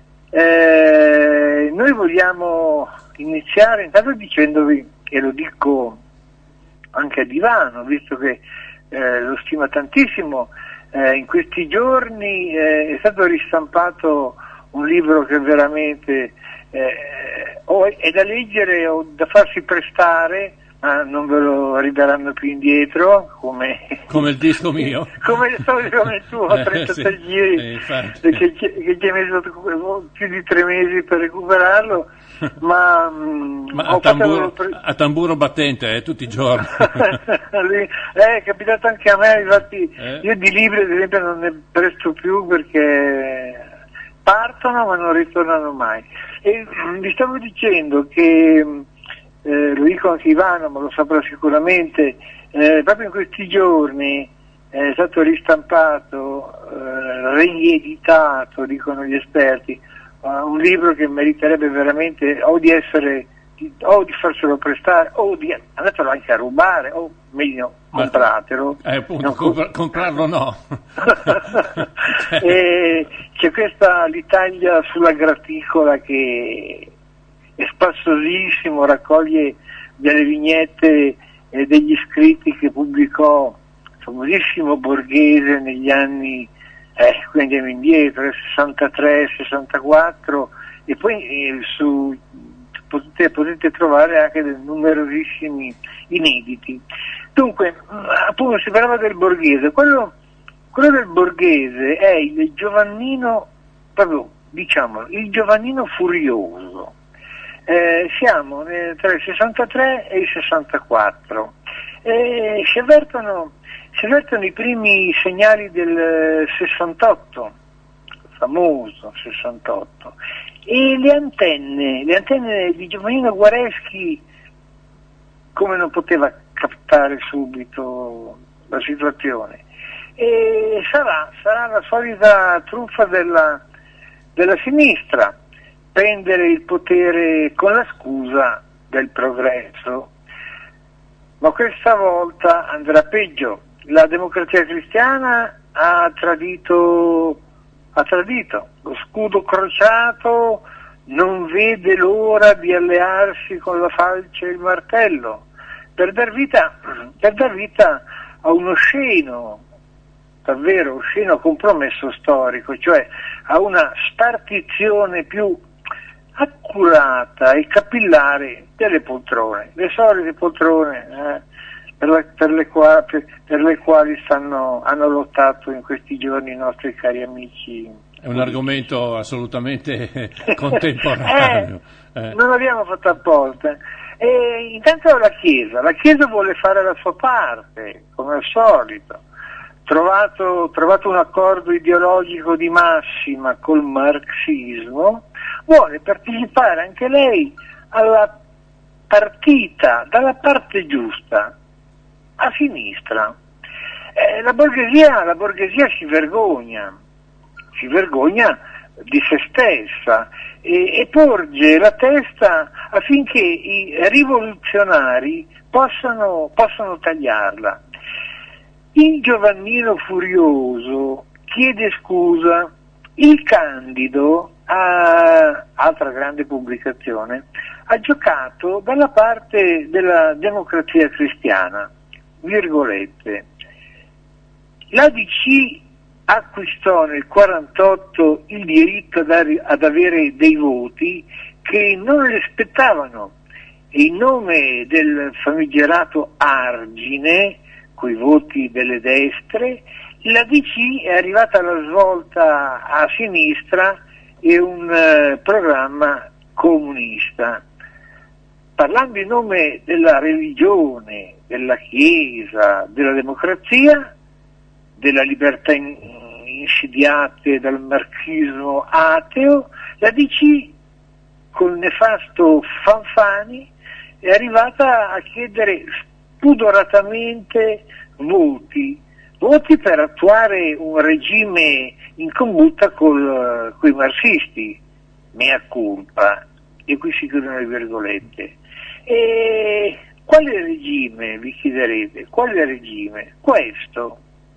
eh, noi vogliamo iniziare intanto dicendovi, e lo dico anche a Divano, visto che eh, lo stima tantissimo. Eh, in questi giorni eh, è stato ristampato un libro che veramente eh, o è da leggere o da farsi prestare, ma non ve lo ridaranno più indietro, come, come il disco mio, come il solito come il tuo, a trentatre eh, sì, giri, eh, infatti. che, che ci hai messo più di tre mesi per recuperarlo, ma, ma ho a, tamburo, fatto... a tamburo battente eh, tutti i giorni. eh, è capitato anche a me, infatti eh? io di libri ad esempio non ne presto più perché partono ma non ritornano mai. E vi stavo dicendo che Eh, lo dico anche Ivano, ma lo saprà sicuramente, eh, proprio in questi giorni è stato ristampato, eh, rieditato, dicono gli esperti, uh, un libro che meriterebbe veramente o di essere, di, o di farselo prestare, o di andatelo anche a rubare, o meglio, compratelo. Eh, appunto, non compr- comprarlo no. E c'è questa l'Italia sulla graticola che è spassosissimo, raccoglie delle vignette e degli scritti che pubblicò il famosissimo Borghese negli anni, eh, qui andiamo indietro, sessantatré sessantaquattro, e poi eh, su, potete, potete trovare anche dei numerosissimi inediti. Dunque, appunto si parlava del Borghese, quello, quello del Borghese è il Giovannino, proprio diciamolo, il Giovannino furioso. Eh, siamo eh, tra il sessantatré e il sessantaquattro, eh, si avvertono, si avvertono i primi segnali del sessantotto, famoso sessantotto, e le antenne, le antenne di Giovannino Guareschi, come non poteva captare subito la situazione, e sarà, sarà la solita truffa della, della sinistra, prendere il potere con la scusa del progresso. ma questa volta andrà peggio. La Democrazia Cristiana ha tradito, ha tradito. Lo scudo crociato non vede l'ora di allearsi con la falce e il martello per dar vita, per dar vita a uno osceno, davvero osceno compromesso storico, cioè a una spartizione più accurata e capillare delle poltrone, le solite poltrone eh, per, la, per, le qua, per, per le quali stanno, hanno lottato in questi giorni i nostri cari amici. È un argomento assolutamente contemporaneo. Eh, eh. Non abbiamo fatto apposta. E intanto la Chiesa, la Chiesa vuole fare la sua parte, come al solito. Trovato, trovato un accordo ideologico di massima col marxismo, vuole partecipare anche lei alla partita dalla parte giusta, a sinistra. Eh, la borghesia, la borghesia si vergogna, si vergogna di se stessa e, e porge la testa affinché i rivoluzionari possano, possano tagliarla. Il Giovannino Furioso chiede scusa, il Candido, a, altra grande pubblicazione, ha giocato dalla parte della Democrazia Cristiana, virgolette. L'A D C acquistò nel quarantotto il diritto ad, ad avere dei voti che non le spettavano e in nome del famigerato argine, coi voti delle destre, la D C è arrivata alla svolta a sinistra e un uh, programma comunista. Parlando in nome della religione, della Chiesa, della democrazia, della libertà in, insidiate dal marxismo ateo, la D C col nefasto Fanfani è arrivata a chiedere spudoratamente voti, voti per attuare un regime in combutta col, coi marxisti, mea culpa, e qui si chiudono le virgolette. E quale regime, vi chiederete, quale regime? Questo.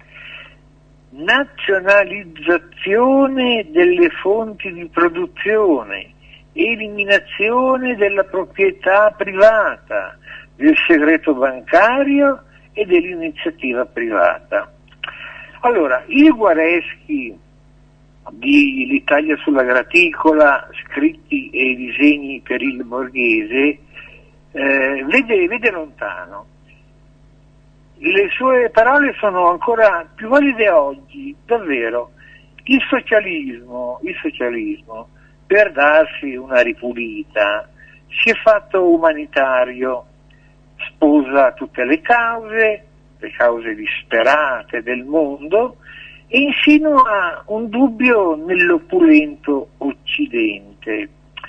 Nazionalizzazione delle fonti di produzione, eliminazione della proprietà privata, del segreto bancario e dell'iniziativa privata. Allora, il Guareschi di L'Italia sulla graticola, scritti e disegni per il borghese, eh, vede, vede lontano. Le sue parole sono ancora più valide oggi, davvero. Il socialismo, il socialismo, per darsi una ripulita, si è fatto umanitario, sposa tutte le cause, le cause disperate del mondo, e insinua un dubbio nell'opulento Occidente.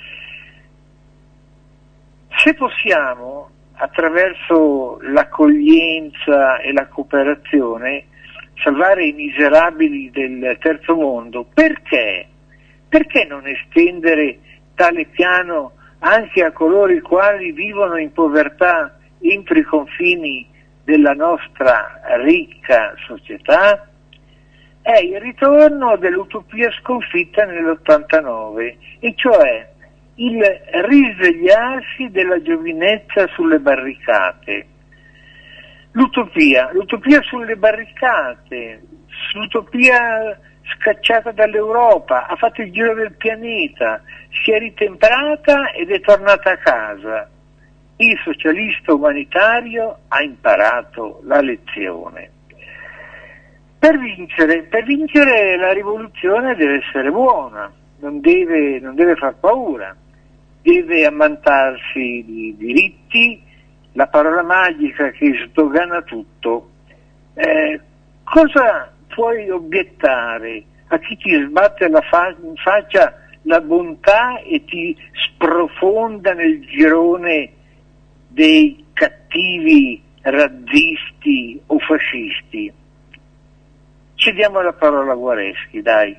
Se possiamo, attraverso l'accoglienza e la cooperazione, salvare i miserabili del terzo mondo, perché? Perché non estendere tale piano anche a coloro i quali vivono in povertà entro i confini della nostra ricca società? È il ritorno dell'utopia sconfitta nell'ottantanove, e cioè il risvegliarsi della giovinezza sulle barricate. L'utopia, l'utopia sulle barricate, l'utopia scacciata dall'Europa, ha fatto il giro del pianeta, si è ritemprata ed è tornata a casa. Il socialista umanitario ha imparato la lezione. Per vincere, per vincere la rivoluzione deve essere buona, non deve, non deve far paura, deve ammantarsi di diritti, la parola magica che sdogana tutto. Eh, cosa puoi obiettare a chi ti sbatte la fa- in faccia la bontà e ti sprofonda nel girone dei cattivi razzisti o fascisti? Cediamo la parola a Guareschi, dai.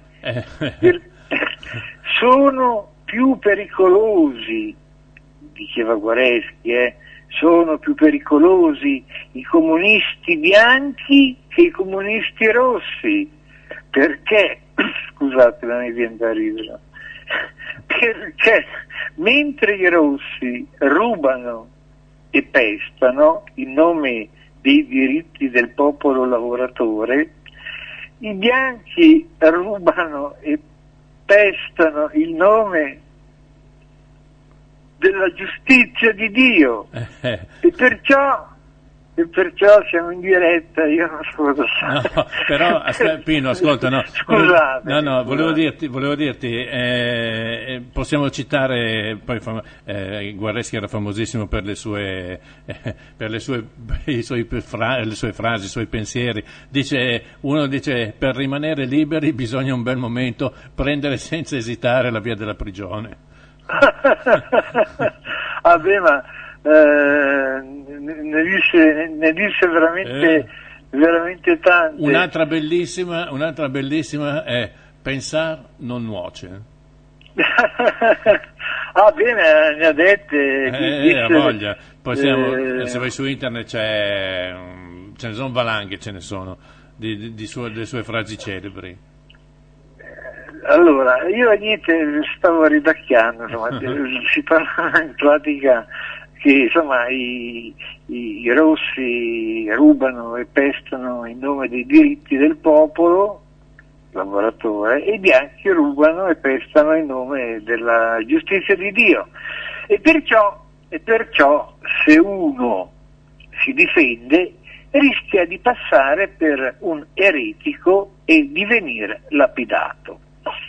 Sono più pericolosi, diceva Guareschi, eh, sono più pericolosi i comunisti bianchi che i comunisti rossi. Perché? Scusate, non mi viene da ridere. Perché mentre i rossi rubano e pestano in nome dei diritti del popolo lavoratore, i bianchi rubano e pestano il nome della giustizia di Dio Eh, e perciò e perciò siamo in diretta, io non so cosa No, però aspetta, Pino, ascolta, no, Scusate, no, no, volevo scusate. dirti, volevo dirti eh, eh, possiamo citare, poi fam- eh, Guareschi era famosissimo per le sue, eh, per le sue, i suoi fra- le sue frasi, i suoi pensieri. Dice, uno dice, per rimanere liberi bisogna un bel momento prendere senza esitare la via della prigione. Vabbè, ma eh, ne disse, ne disse veramente, Eh. veramente tante. Un'altra bellissima, un'altra bellissima è pensar non nuoce. Ah, bene, ne ha dette. Eh, disse- ha voglia. Possiamo, eh, se vai su internet c'è, um, ce ne sono valanghe, ce ne sono, di, di, di sue, delle sue frasi celebri. Allora, io niente, stavo ridacchiando, insomma, si parla in pratica che insomma i, i, i rossi rubano e pestano in nome dei diritti del popolo lavoratore e i bianchi rubano e pestano in nome della giustizia di Dio. E perciò, e perciò se uno si difende rischia di passare per un eretico e di venire lapidato.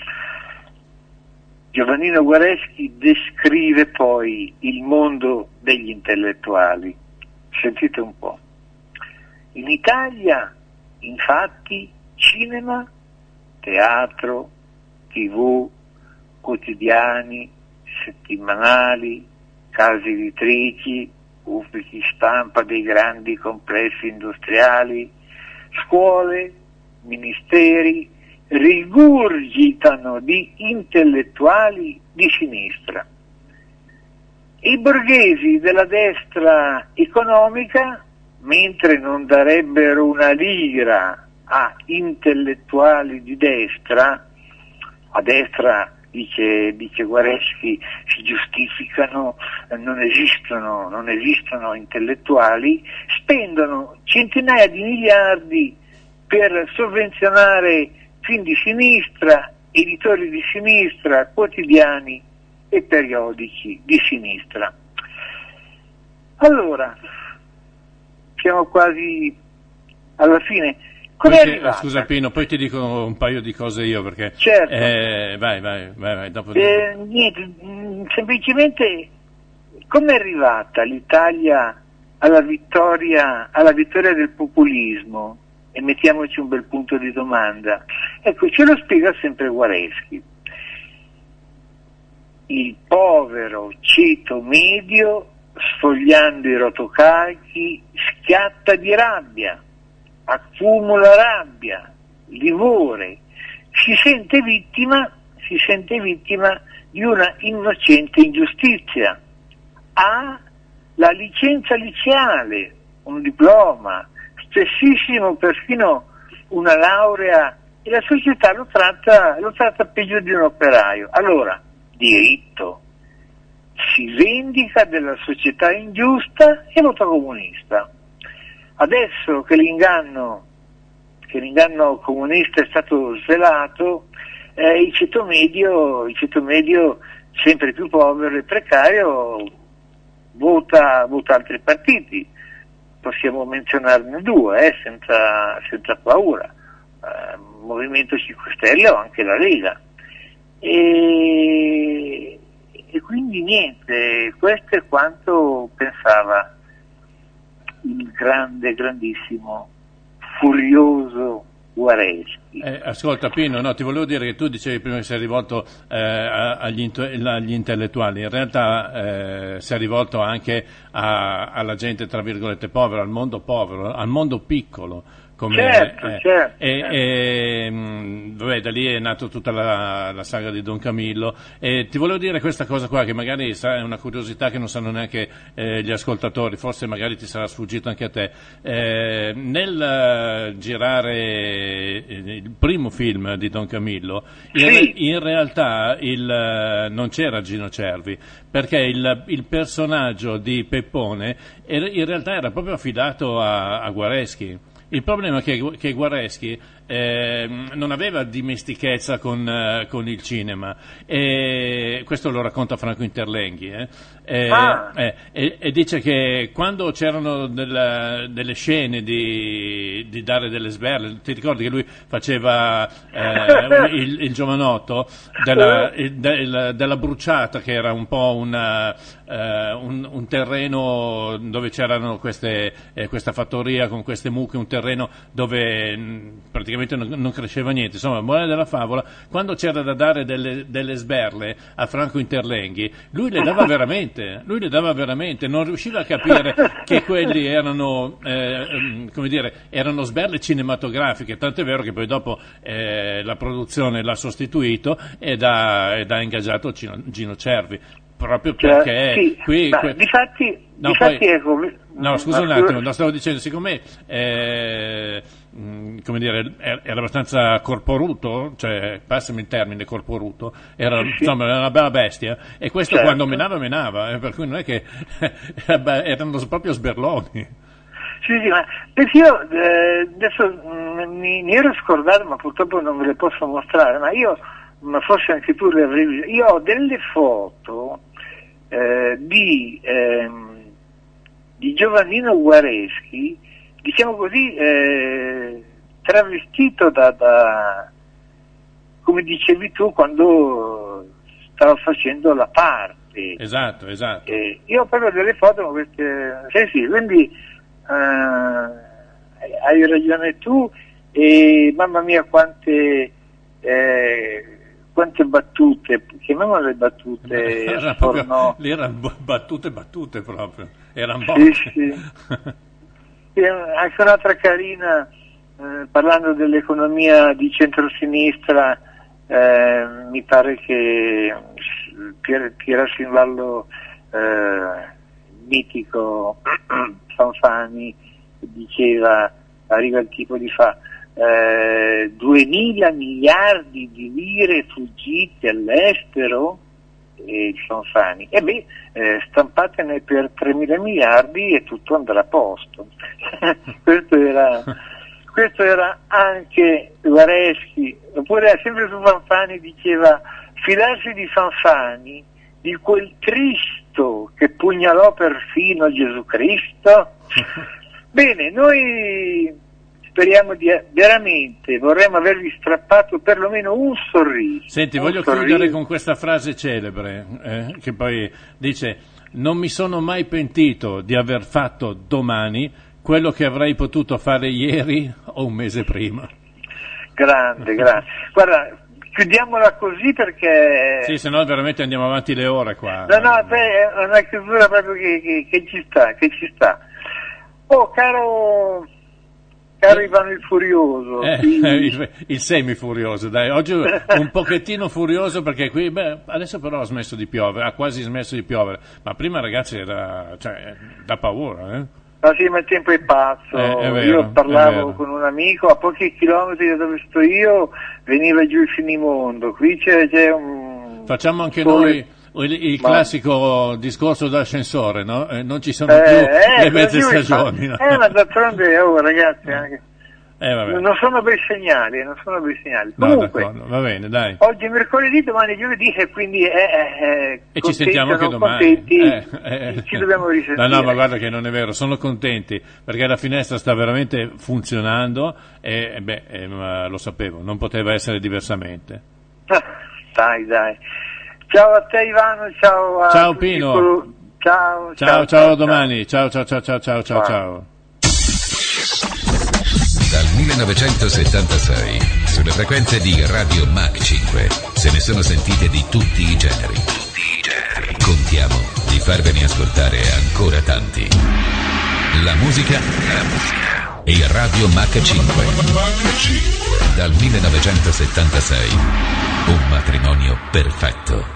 Giovannino Guareschi descrive poi il mondo degli intellettuali. Sentite un po'. In Italia, infatti, cinema, teatro, tivù, quotidiani, settimanali, case editrici, uffici stampa dei grandi complessi industriali, scuole, ministeri, rigurgitano di intellettuali di sinistra. I borghesi della destra economica, mentre non darebbero una lira a intellettuali di destra, a destra dice, dice Guareschi, si giustificano, eh, non esistono, non esistono intellettuali, spendono centinaia di miliardi per sovvenzionare film di sinistra, editori di sinistra, quotidiani e periodici di sinistra. Allora, siamo quasi alla fine. Come è Poi ti- arrivata? scusa Pino, poi ti dico un paio di cose io perché... Certo. eh, vai, vai, vai, vai, dopo... Eh, niente, mh, semplicemente come è arrivata l'Italia alla vittoria, alla vittoria del populismo? E mettiamoci un bel punto di domanda. Ecco, ce lo spiega sempre Guareschi. Il povero ceto medio, sfogliando i rotocalchi, schiatta di rabbia, accumula rabbia, livore, si sente vittima, si sente vittima di una innocente ingiustizia. Ha la licenza liceale, un diploma, spessissimo perfino una laurea, e la società lo tratta, lo tratta peggio di un operaio. Allora, diritto, si vendica della società ingiusta e vota comunista. Adesso che l'inganno, che l'inganno comunista è stato svelato, eh, il ceto medio, il ceto medio sempre più povero e precario vota, vota altri partiti. Possiamo menzionarne due, eh, senza, senza paura, eh, Movimento cinque Stelle o anche la Lega. E, e quindi niente, questo è quanto pensava il grande, grandissimo, furioso Guareschi. Eh, ascolta Pino, no, ti volevo dire che tu dicevi prima che sei rivolto eh, a- agli, int- agli intellettuali, in realtà eh, sei rivolto anche a- alla gente tra virgolette povera, al mondo povero, al mondo piccolo, come, certo, eh, certo, e, certo. e, mh, vabbè, da lì è nato tutta la, la saga di Don Camillo. E ti volevo dire questa cosa qua, che magari sai, è una curiosità che non sanno neanche eh, gli ascoltatori, forse magari ti sarà sfuggito anche a te. Eh, nel uh, girare il primo film di Don Camillo, in, Sì. re- in realtà il, uh, non c'era Gino Cervi, perché il, il personaggio di Peppone era- in realtà era proprio affidato a, a Guareschi. Il problema è che, che Guareschi eh, non aveva dimestichezza con, eh, con il cinema, e questo lo racconta Franco Interlenghi, eh, eh, Ah. eh, e, e dice che quando c'erano della- delle scene di, di dare delle sberle, ti ricordi che lui faceva eh, il, il giovanotto della, il- del- della bruciata, che era un po' una, eh, un, un terreno dove c'erano queste, eh, questa fattoria con queste mucche, un terreno dove mh, praticamente non, non cresceva niente. Insomma, morale della favola, quando c'era da dare delle, delle sberle a Franco Interlenghi, lui le dava veramente, lui le dava veramente, non riusciva a capire che quelli erano, eh, ehm, come dire, erano sberle cinematografiche, tant'è vero che poi dopo eh, la produzione l'ha sostituito ed ha, ed ha ingaggiato Gino, Gino Cervi, proprio Cioè, perché sì, qui... ma que- difatti, No, difatti poi- è come... No, scusa un ma- attimo, no, stavo dicendo, siccome eh, mh, come dire, era, era abbastanza corporuto, cioè passami il termine corporuto, era, Sì, sì. insomma, era una bella bestia, e questo Certo. quando menava menava, eh, per cui non è che beh, erano proprio sberloni. Sì, sì, ma perché io eh, adesso mh, mi, mi ero scordato, ma purtroppo non ve le posso mostrare, ma io, ma forse anche tu le avrei viste, io ho delle foto eh, di, ehm, di Giovannino Guareschi, diciamo così, eh, travestito da, da, come dicevi tu, quando stava facendo la parte. Esatto, esatto. Eh, io ho proprio delle foto con queste, sì, sì, quindi eh, hai ragione tu, e mamma mia quante eh, quante battute, chiamiamole battute Era porno. proprio, lì erano b- battute battute proprio, erano Sì, botte. sì. Sì, anche un'altra carina, eh, parlando dell'economia di centrosinistra, eh, mi pare che Pier, Pierassinvallo, eh, mitico Fanfani, diceva, arriva il tipo di fa eh, duemila miliardi di lire fuggite all'estero, e il Fanfani, e beh, eh, stampatene per tremila miliardi e tutto andrà a posto. questo era questo era anche Guareschi. Oppure sempre su Fanfani diceva: fidarsi di Fanfani, di quel Cristo che pugnalò perfino Gesù Cristo. Bene, noi speriamo di veramente, vorremmo avervi strappato perlomeno un sorriso. Senti, un voglio sorriso. chiudere con questa frase celebre, eh, che poi dice: non mi sono mai pentito di aver fatto domani quello che avrei potuto fare ieri o un mese prima. Grande, grande. Guarda, chiudiamola così perché... Sì, se no veramente andiamo avanti le ore qua. No, no, beh, è una chiusura proprio che, che, che ci sta, che ci sta. Oh, caro... Caro Ivano il Furioso, Eh, sì. il, il semifurioso, dai, oggi un pochettino furioso perché qui, beh, adesso però ha smesso di piovere, ha quasi smesso di piovere, ma prima ragazzi era, cioè, da paura, eh? Ma sì, ma il tempo è pazzo. Eh, è vero, io è parlavo vero. con un amico, a pochi chilometri da dove sto io veniva giù il finimondo, qui c'è, c'è un... Facciamo anche sole- noi il, il Ma- classico discorso d'ascensore, no? Eh, non ci sono Eh, più eh, le mezze così, stagioni. ma- no? Eh, ma d'altronde, oh, ragazzi, anche... Eh, vabbè. non sono bei segnali, non sono bei segnali. No, Comunque, d'accordo, va bene, dai. oggi è mercoledì, domani è giovedì, e quindi è, è, è E ci sentiamo anche non domani. contenti, Eh, eh. ci dobbiamo risentire. No, no, ma guarda che non è vero, sono contenti perché la finestra sta veramente funzionando e, e beh, eh, ma lo sapevo, non poteva essere diversamente. Dai, dai. Ciao a te Ivano, ciao a Ciao, tutti Pino. col- Ciao, Ciao, ciao, a domani. Ciao, ciao, ciao, ciao, ciao, ciao, Ciao. ciao. Dal millenovecentosettantasei, sulle frequenze di Radio Mach cinque, se ne sono sentite di tutti i generi. Contiamo di farvene ascoltare ancora tanti. La musica e Radio Mach cinque. Dal millenovecentosettantasei, un matrimonio perfetto.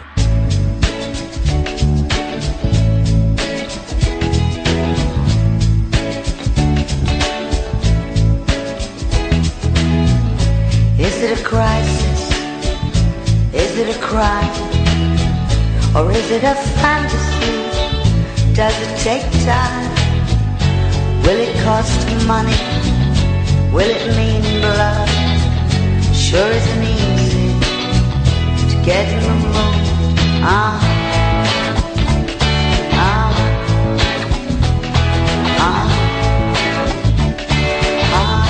Is it a crisis? Is it a crime? Or is it a fantasy? Does it take time? Will it cost money? Will it mean blood? Sure isn't easy to get in the mood. Ah, ah, ah, ah.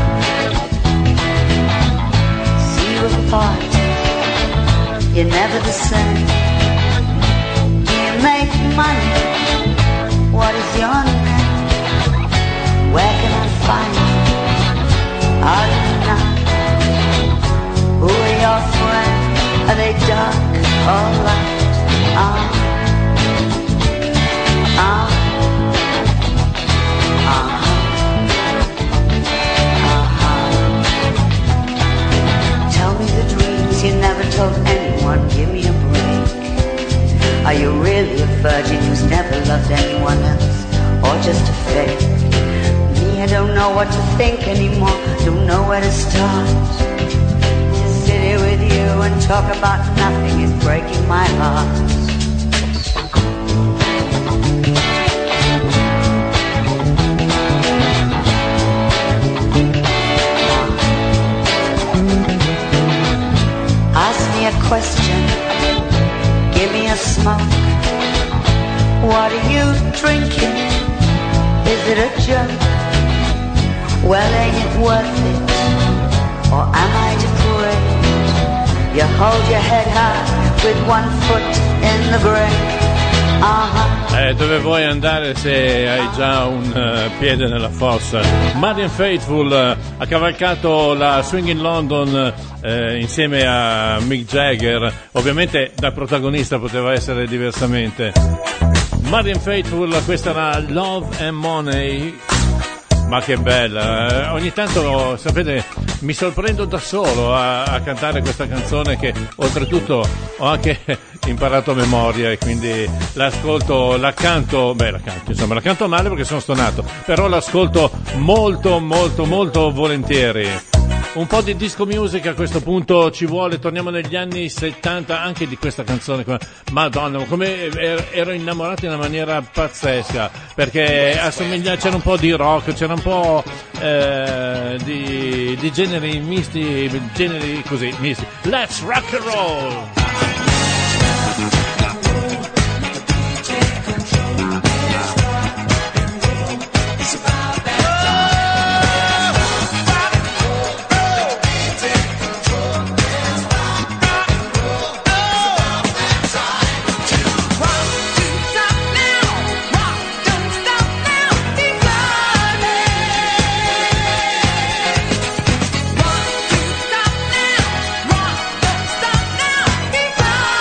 See you apart, you're never the same. Do you make money? What is your name? Where can I find you? Are you not? Who are your friends? Are they dark or light? Ah, ah, ah, ah. Tell me the dreams you never told anyone. Give me a break. Are you really a virgin who's never loved anyone else, or just a fake? I don't know what to think anymore, don't know where to start. To sit here with you and talk about nothing is breaking my heart. Ask me a question, give me a smoke. What are you drinking? Is it a joke? Well, ain't it worth it, or am I depraved? You hold your head high with one foot in the grave. Uh-huh. Eh, dove vuoi andare se hai già un uh, piede nella fossa? Marianne Faithfull uh, ha cavalcato la Swing in London uh, insieme a Mick Jagger. Ovviamente da protagonista poteva essere diversamente. Marianne Faithfull, questa era Love and Money. Ma che bella, eh? Ogni tanto, sapete, mi sorprendo da solo a, a cantare questa canzone che oltretutto ho anche imparato a memoria e quindi l'ascolto, la canto, beh la canto, insomma la canto male perché sono stonato, però l'ascolto molto molto molto volentieri. Un po' di disco music a questo punto ci vuole, torniamo negli anni settanta anche di questa canzone. Madonna, come ero innamorato in una maniera pazzesca, perché assomiglia, c'era un po' di rock, c'era un po' eh, di, di generi misti, generi così misti. Let's rock and roll! Stop now,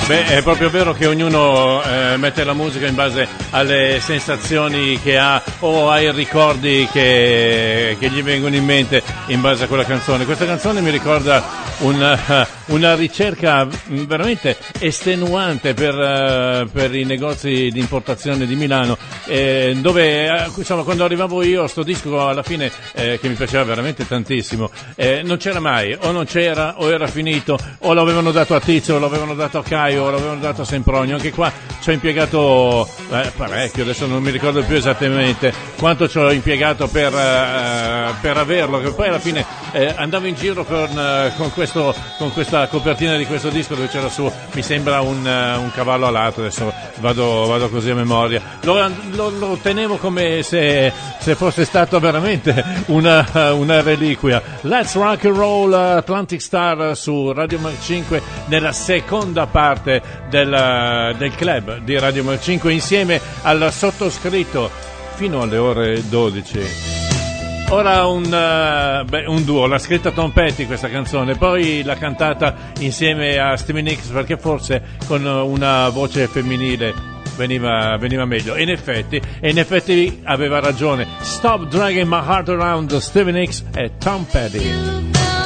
Beh, è proprio vero che ognuno eh, mette la musica in base alle sensazioni che ha o ai ricordi che, che gli vengono in mente in base a quella canzone. Questa canzone mi ricorda una, una ricerca veramente estenuante per, uh, per i negozi di importazione di Milano, eh, dove eh, insomma, quando arrivavo io sto disco alla fine eh, che mi piaceva veramente tantissimo, eh, non c'era mai, o non c'era o era finito, o l'avevano dato a Tizio o l'avevano dato a Caio o l'avevano dato a Sempronio. Anche qua ci ho impiegato eh, parecchio, adesso non mi ricordo più esattamente quanto ci ho impiegato per, uh, per averlo, che poi alla fine eh, andavo in giro con, uh, con, questo, con questa copertina di questo disco dove c'era su, mi sembra un, uh, un cavallo alato, adesso vado, vado così a memoria, lo, lo, lo tenevo come se, se fosse stato veramente una, una reliquia. Let's Rock and Roll, Atlantic Star su Radio Mac cinque nella seconda parte del, del club di Radio Mac cinque insieme al sottoscritto fino alle ore dodici. Ora un, uh, beh, un duo, l'ha scritta Tom Petty questa canzone, poi l'ha cantata insieme a Stevie Nicks perché forse con una voce femminile veniva, veniva meglio. E in effetti, e in effetti aveva ragione. Stop Dragging My Heart Around, Stevie Nicks e Tom Petty.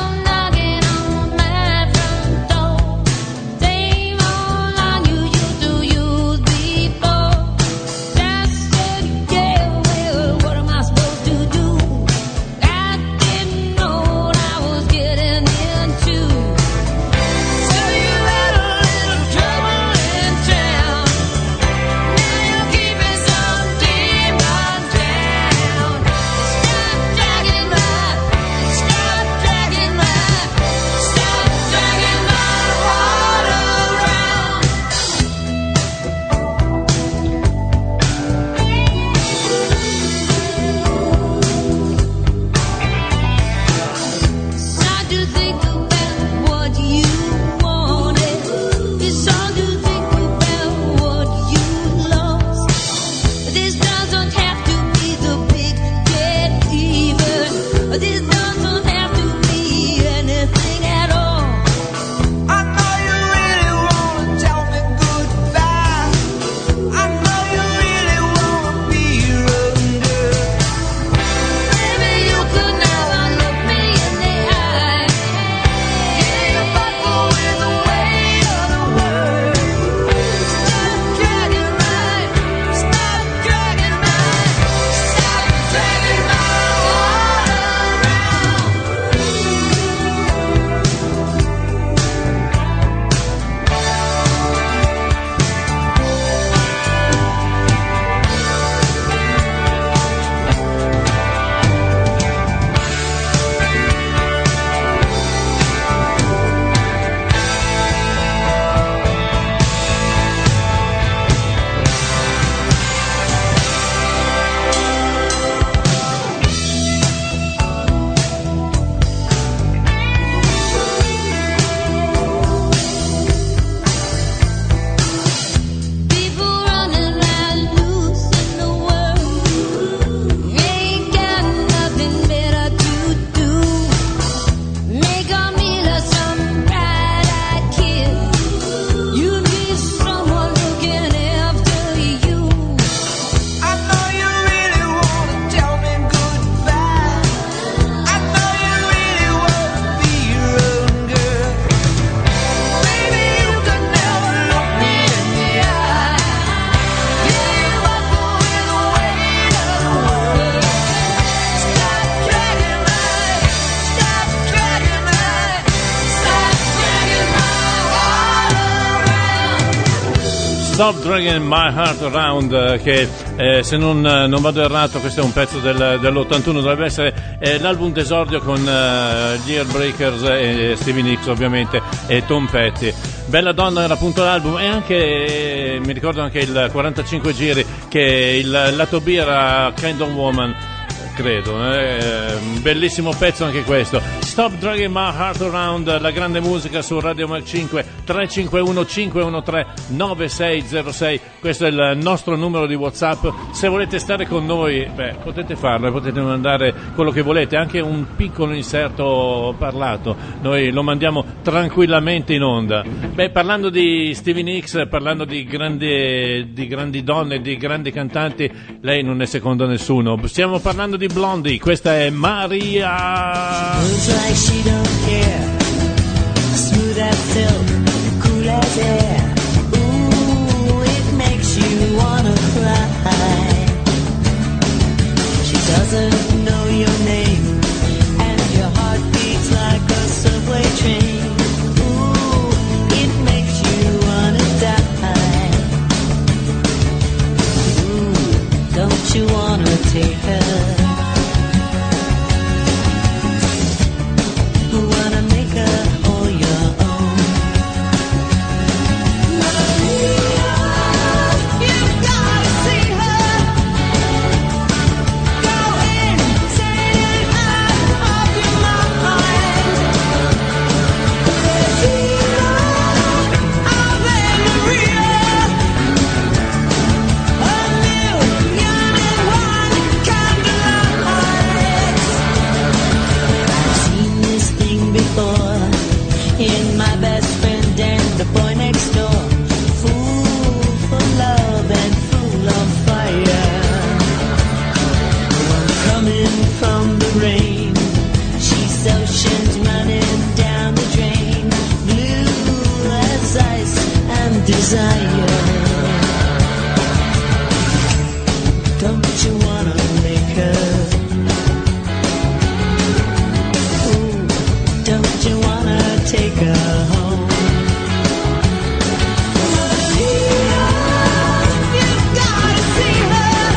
Stop Dragging My Heart Around, che eh, se non, non vado errato questo è un pezzo del, dell'ottantuno, dovrebbe essere eh, l'album d'esordio con eh, gli Heartbreakers e Stevie Nicks ovviamente e Tom Petty. Bella donna era appunto l'album, e anche eh, mi ricordo anche il quarantacinque giri, che il lato B era Kind of Woman, credo. Eh, bellissimo pezzo anche questo. Stop Dragging My Heart Around, la grande musica su Radio Mac cinque. Tre cinque uno cinque uno tre nove sei zero sei, questo è il nostro numero di WhatsApp. Se volete stare con noi, beh, potete farlo, potete mandare quello che volete, anche un piccolo inserto parlato, noi lo mandiamo tranquillamente in onda. Beh, parlando di Stevie Nicks, parlando di grandi, di grandi donne, di grandi cantanti, lei non è secondo a nessuno. Stiamo parlando di Blondie, questa è Maria. Looks like she don't care. Smooth as silk, cool as air. Ooh, it makes you wanna cry. She doesn't know your name, and your heart beats like a subway train. Ooh, it makes you wanna die. Ooh, don't you wanna take her? Wanna make her all your own. Maria, you've gotta see her. Go insane out of your mind. Regina of Maria, a million and one candlelights. I've seen this thing before in my best friend and the boy next door. Fool for love and fool on fire. Coming from the rain, she's oceans running down the drain. Blue as ice and desire. Don't you wanna make her? Don't you wanna take her home? Maria, you've gotta see her.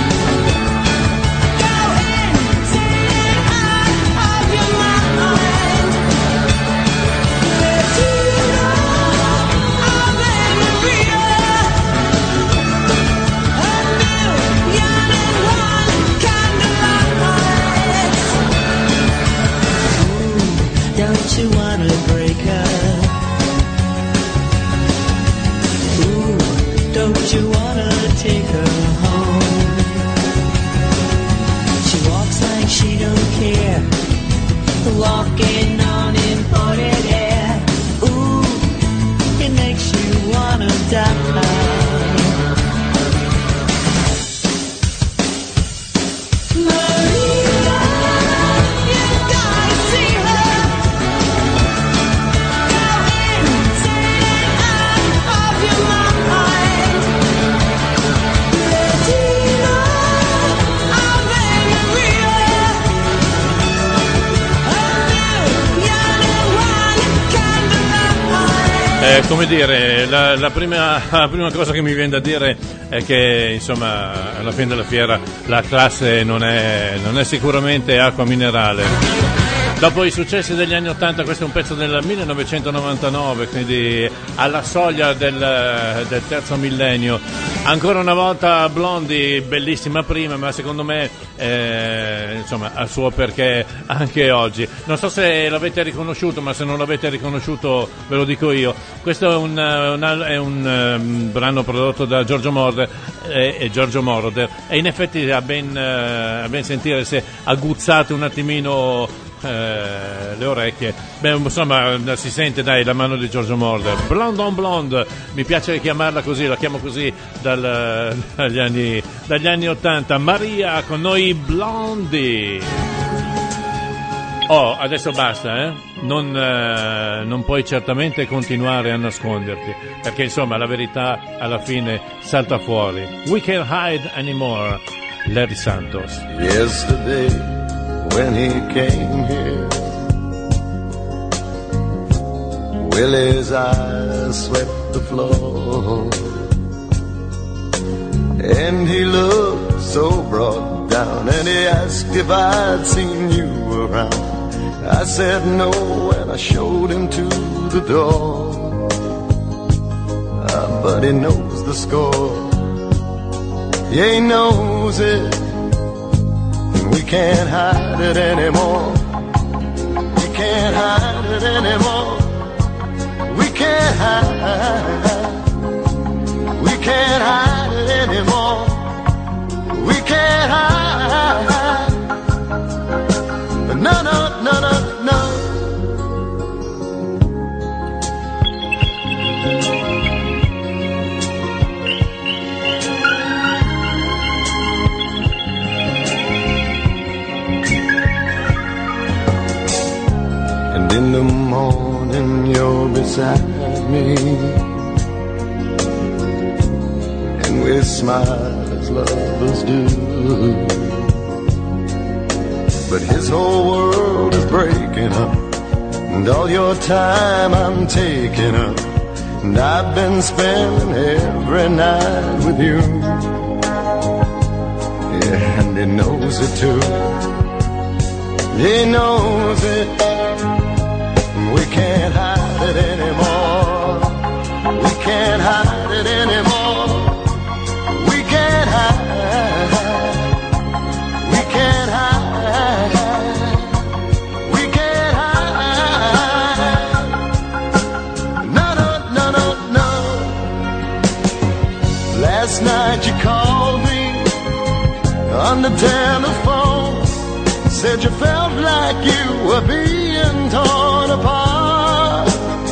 Go insane out of your mind. Regina of Maria, a million and one candlelights. Don't you wanna break her? Ooh, don't you wanna take her home? She walks like she don't care, walking on imported air. Ooh, it makes you wanna die. Maria, you've gotta see her. Eh, come dire, la, la, prima, la prima cosa che mi viene da dire è che insomma alla fine della fiera la classe non è, non è sicuramente acqua minerale. Dopo i successi degli anni ottanta, questo è un pezzo del millenovecentonovantanove, quindi alla soglia del, del terzo millennio. Ancora una volta Blondie, bellissima prima, ma secondo me eh, insomma ha il suo perché anche oggi. Non so se l'avete riconosciuto, ma se non l'avete riconosciuto ve lo dico io. Questo è un, un, è un um, brano prodotto da Giorgio Moroder e, e Giorgio Moroder, e in effetti a ben, uh, a ben sentire, se aguzzate un attimino Eh, le orecchie, beh, insomma si sente, dai, la mano di Giorgio Moroder. Blonde on Blonde, mi piace chiamarla così, la chiamo così dal, dagli anni dagli anni ottanta. Maria con noi, Blondie. Oh, adesso basta, eh? Non, eh, non puoi certamente continuare a nasconderti, perché insomma la verità alla fine salta fuori. We can't hide anymore. Larry Santos. Yesterday when he came here, Willie's eyes swept the floor, and he looked so brought down, and he asked if I'd seen you around. I said no, and I showed him to the door. Uh, but he knows the score, yeah, he knows it, and we can't hide it anymore. We can't hide it anymore. We can't hide. We can't hide it anymore. We can't hide. No, no, no, no, no. And in the morning you're beside me, and we smile as lovers do. But his whole world is breaking up, and all your time I'm taking up, and I've been spending every night with you. Yeah, and he knows it too. He knows it. We can't hide it anymore. We can't hide it anymore. We can't hide. We can't hide. We can't hide. No, no, no, no, no. Last night you called me on the telephone, said you felt like you were being torn apart.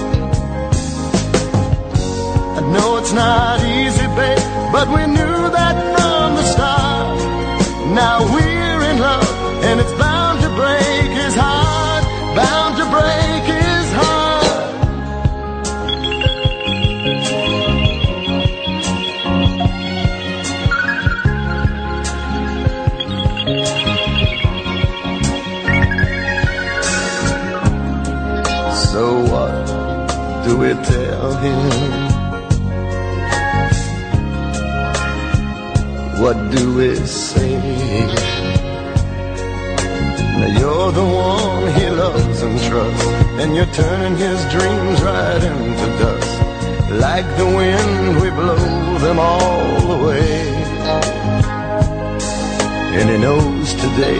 I know it's not easy, babe, but we knew that from the start. Now we're in love, and it's bound to break his heart, bound to break his heart. So what do we tell him? What do we say? Now you're the one he loves and trusts, and you're turning his dreams right into dust. Like the wind we blow them all away. And he knows today,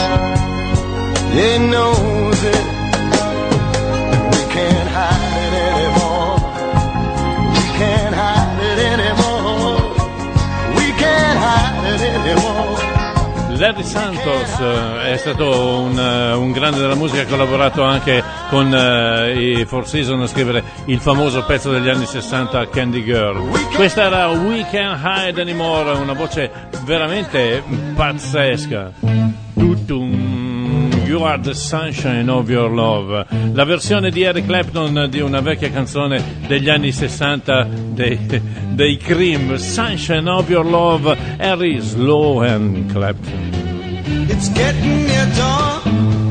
he knows it. We can't hide it anymore. We can't hide it anymore. We can't hide it anymore. Larry Santos eh, è stato un, eh, un grande della musica, ha collaborato anche con eh, i Four Seasons a scrivere il famoso pezzo degli anni sessanta, Candy Girl. Questa era We Can't Hide Anymore, una voce veramente pazzesca. Tutum, You Are the Sunshine of Your Love, la versione di Eric Clapton di una vecchia canzone degli anni sessanta dei, dei Cream, Sunshine of Your Love, Harry Sloan Clapton. It's getting near dawn,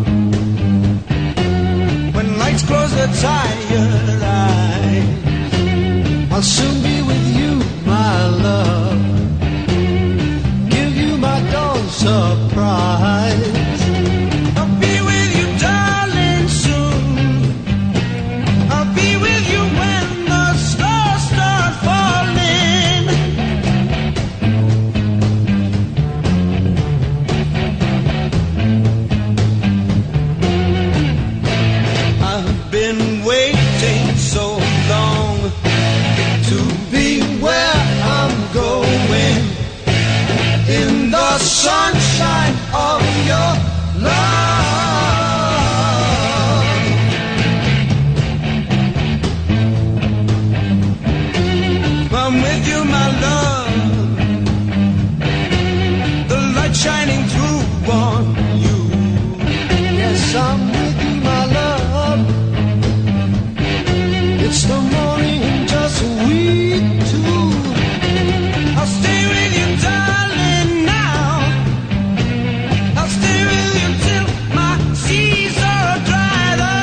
when lights close their tired eyes. I'll soon be with you, my love, give you my dawn surprise. I'll be with you, darling, soon. I'll be with you when the stars start falling. I've been waiting so long to be where I'm going, in the sunshine of your love. I'm with you, my love, the light shining through on you. Yes, I'm with you, my love, it's the morning and just we two. I'll stay with you, darling, now. I'll stay with you till my seas are dried up.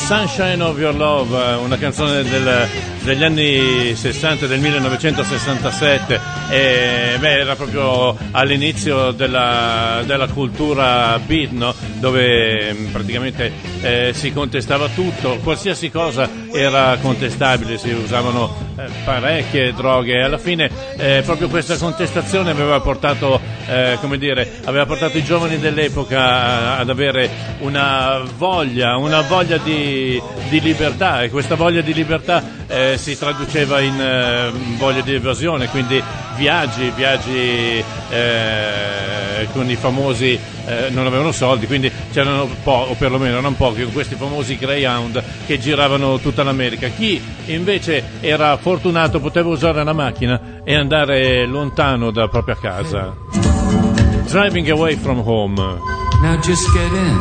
Sunshine of Your Love, una canzone del, degli anni sessanta, del millenovecentosessantasette, e beh, era proprio all'inizio della, della cultura beat, no? Dove praticamente eh, si contestava tutto, qualsiasi cosa era contestabile, si usavano eh, parecchie droghe, e alla fine eh, proprio questa contestazione aveva portato, eh, come dire, aveva portato i giovani dell'epoca ad avere una voglia, una voglia di, di libertà, e questa voglia di libertà eh, si traduceva in eh, voglia di evasione, quindi viaggi, viaggi eh, con i famosi, eh, non avevano soldi, quindi c'erano po', o perlomeno non pochi, con questi famosi Greyhound che giravano tutta l'America. Chi invece era fortunato poteva usare la macchina e andare lontano da propria casa. Driving away from home. Now just get in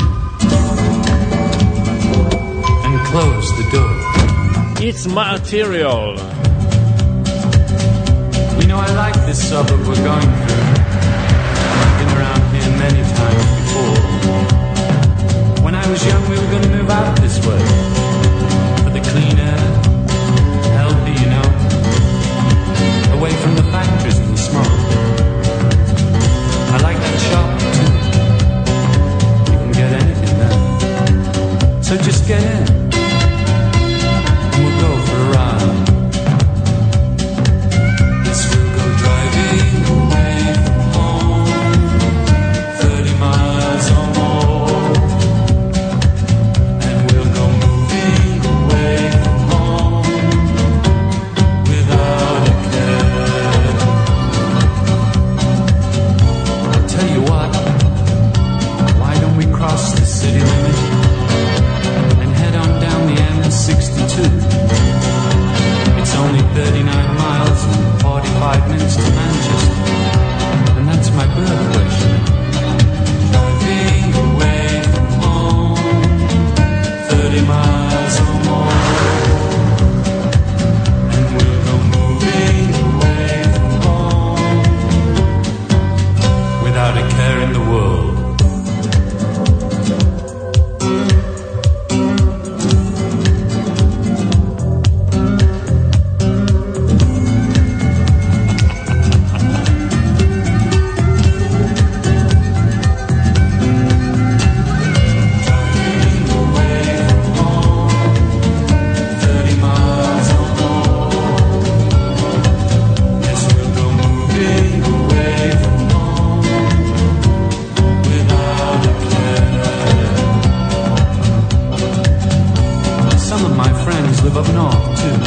and close the door. It's material. You know, I like this suburb we're going through. I've been around here many times before. When I was young, we were going to move out this way for the clean air, healthy, you know, away from the factories and the smoke. I like that shop too. You can get anything there. So just get in and we'll go for a ride. Yes, we'll go driving away from home, thirty miles or more. And we'll go moving away from home without a care. I'll tell you what, why don't we cross the city limit and head on down the M sixty-two? It's only thirty-nine miles and forty-five minutes to Manchester, and that's my birthplace. Driving away from home, thirty miles or more, and we'll go moving away from home without a care in the world. Live up north too.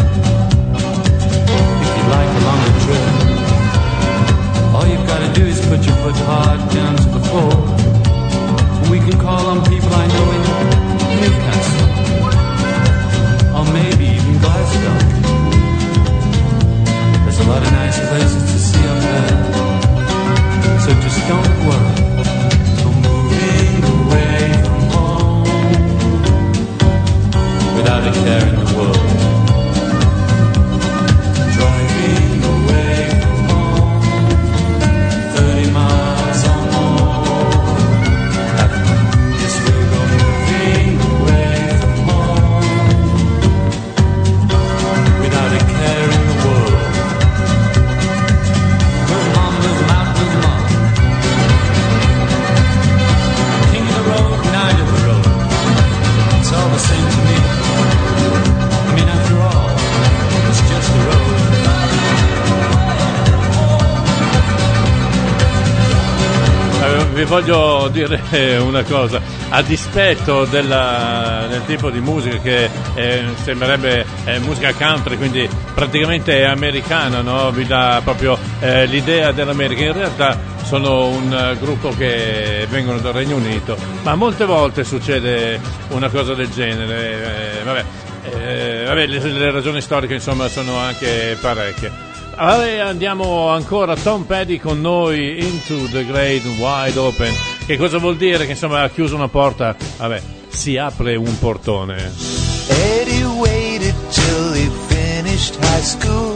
If you'd like a longer trip, all you've got to do is put your foot hard down to the floor, and we can call on people I know in Newcastle, or maybe even Glasgow. There's a lot of nice places to see up there, so just don't worry. We're moving away from home without a care in the world. Driving away from home, thirty miles or more. Yes, we'll go moving away from home without a care in the world. Move 'em on, move 'em out, move 'em on. King of the road, knight of the road. It's all the same to me. I mean, after all, it's just the road. Eh, Vi voglio dire una cosa, a dispetto della, del tipo di musica che eh, sembrerebbe eh, musica country, quindi praticamente americana, no? Vi dà proprio eh, l'idea dell'America. In realtà sono un uh, gruppo che vengono dal Regno Unito, ma molte volte succede una cosa del genere. Eh, vabbè, eh, vabbè le, le ragioni storiche insomma sono anche parecchie. Allora andiamo ancora, Tom Petty con noi, Into the Great Wide Open. Che cosa vuol dire? Che insomma ha chiuso una porta, vabbè, si apre un portone. Eddie waited till he finished high school.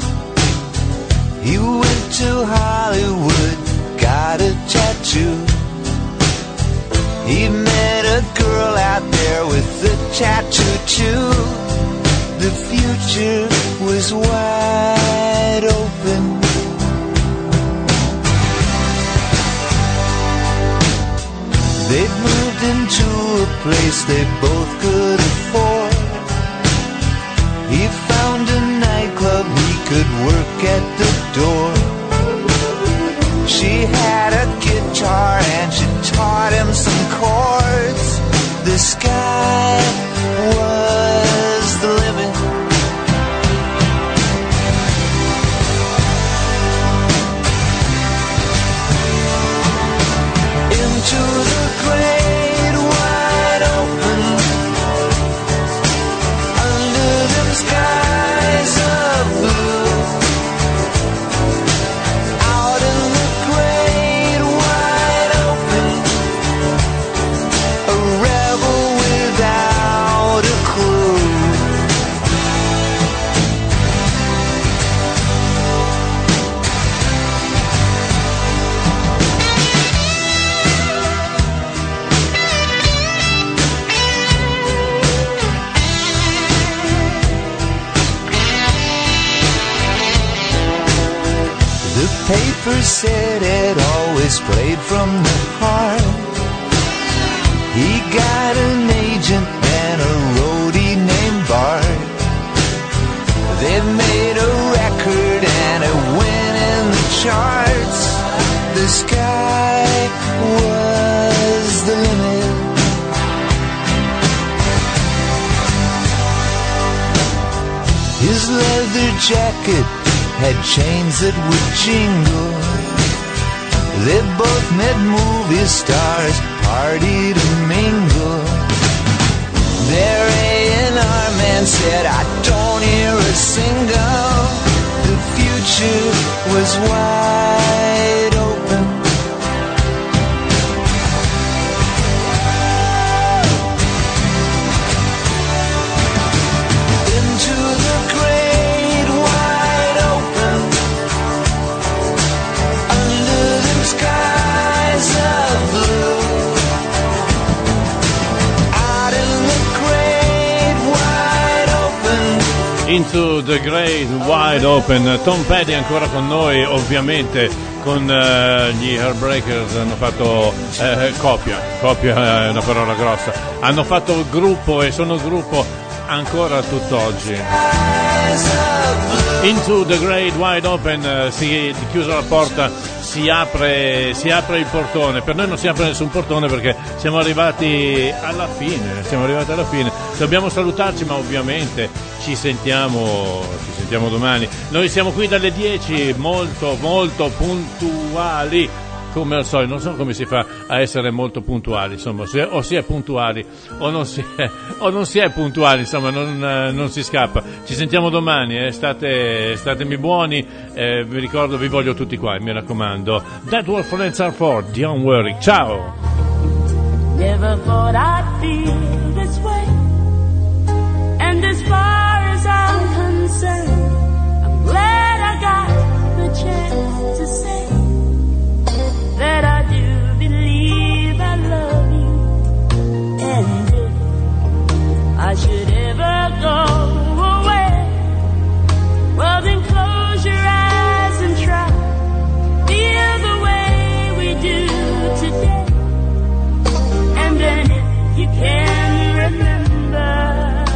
He went to Hollywood, got a tattoo. He met a girl out there with a tattoo too. The future was wide open. They'd moved into a place they both could afford. He found a nightclub he could work at the door. She had a guitar and she taught him some chords. The sky was the limit. Into the great wide open, under them skies of blue, out in the great wide open, a rebel without a clue. The paper said it always played from the heart. He got an agent and a roadie named Bart. They made a record and it went in the charts. The sky was the limit. His leather jacket had chains that would jingle. They both met movie stars, partied and mingled. Their A and R man said, I don't hear a single. The future was wide open. Into the great wide open, under them skies of blue, out in the great wide open. Into the Great Wide Open. Tom Petty ancora con noi, ovviamente con uh, gli Heartbreakers hanno fatto eh, coppia, coppia è una parola grossa, hanno fatto gruppo e sono gruppo ancora tutt'oggi. Into the Great Wide Open, uh, si è chiusa la porta, si apre, si apre il portone. Per noi non si apre nessun portone perché siamo arrivati alla fine, siamo arrivati alla fine. Dobbiamo salutarci, ma ovviamente ci sentiamo, ci sentiamo domani. Noi siamo qui dalle dieci, molto molto puntuali, come al solito. Non so come si fa a essere molto puntuali, insomma, se, o si è puntuali o non si è, o non si è puntuali, insomma, non, non si scappa. Ci sentiamo domani, eh. State, statemi buoni, eh, vi ricordo, vi voglio tutti qua, mi raccomando. That was Friends Are For, don't worry, ciao! Never thought I'd feel this way. And as far as I'm concerned, I'm glad I got the chance to say that I do believe I love you. And if I should ever go away, well then close your eyes and try, feel the way we do today. And then if you can remember,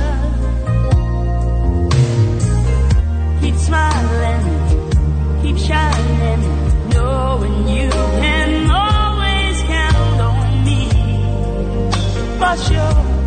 keep smiling, keep shining, knowing you can always count on me, for sure.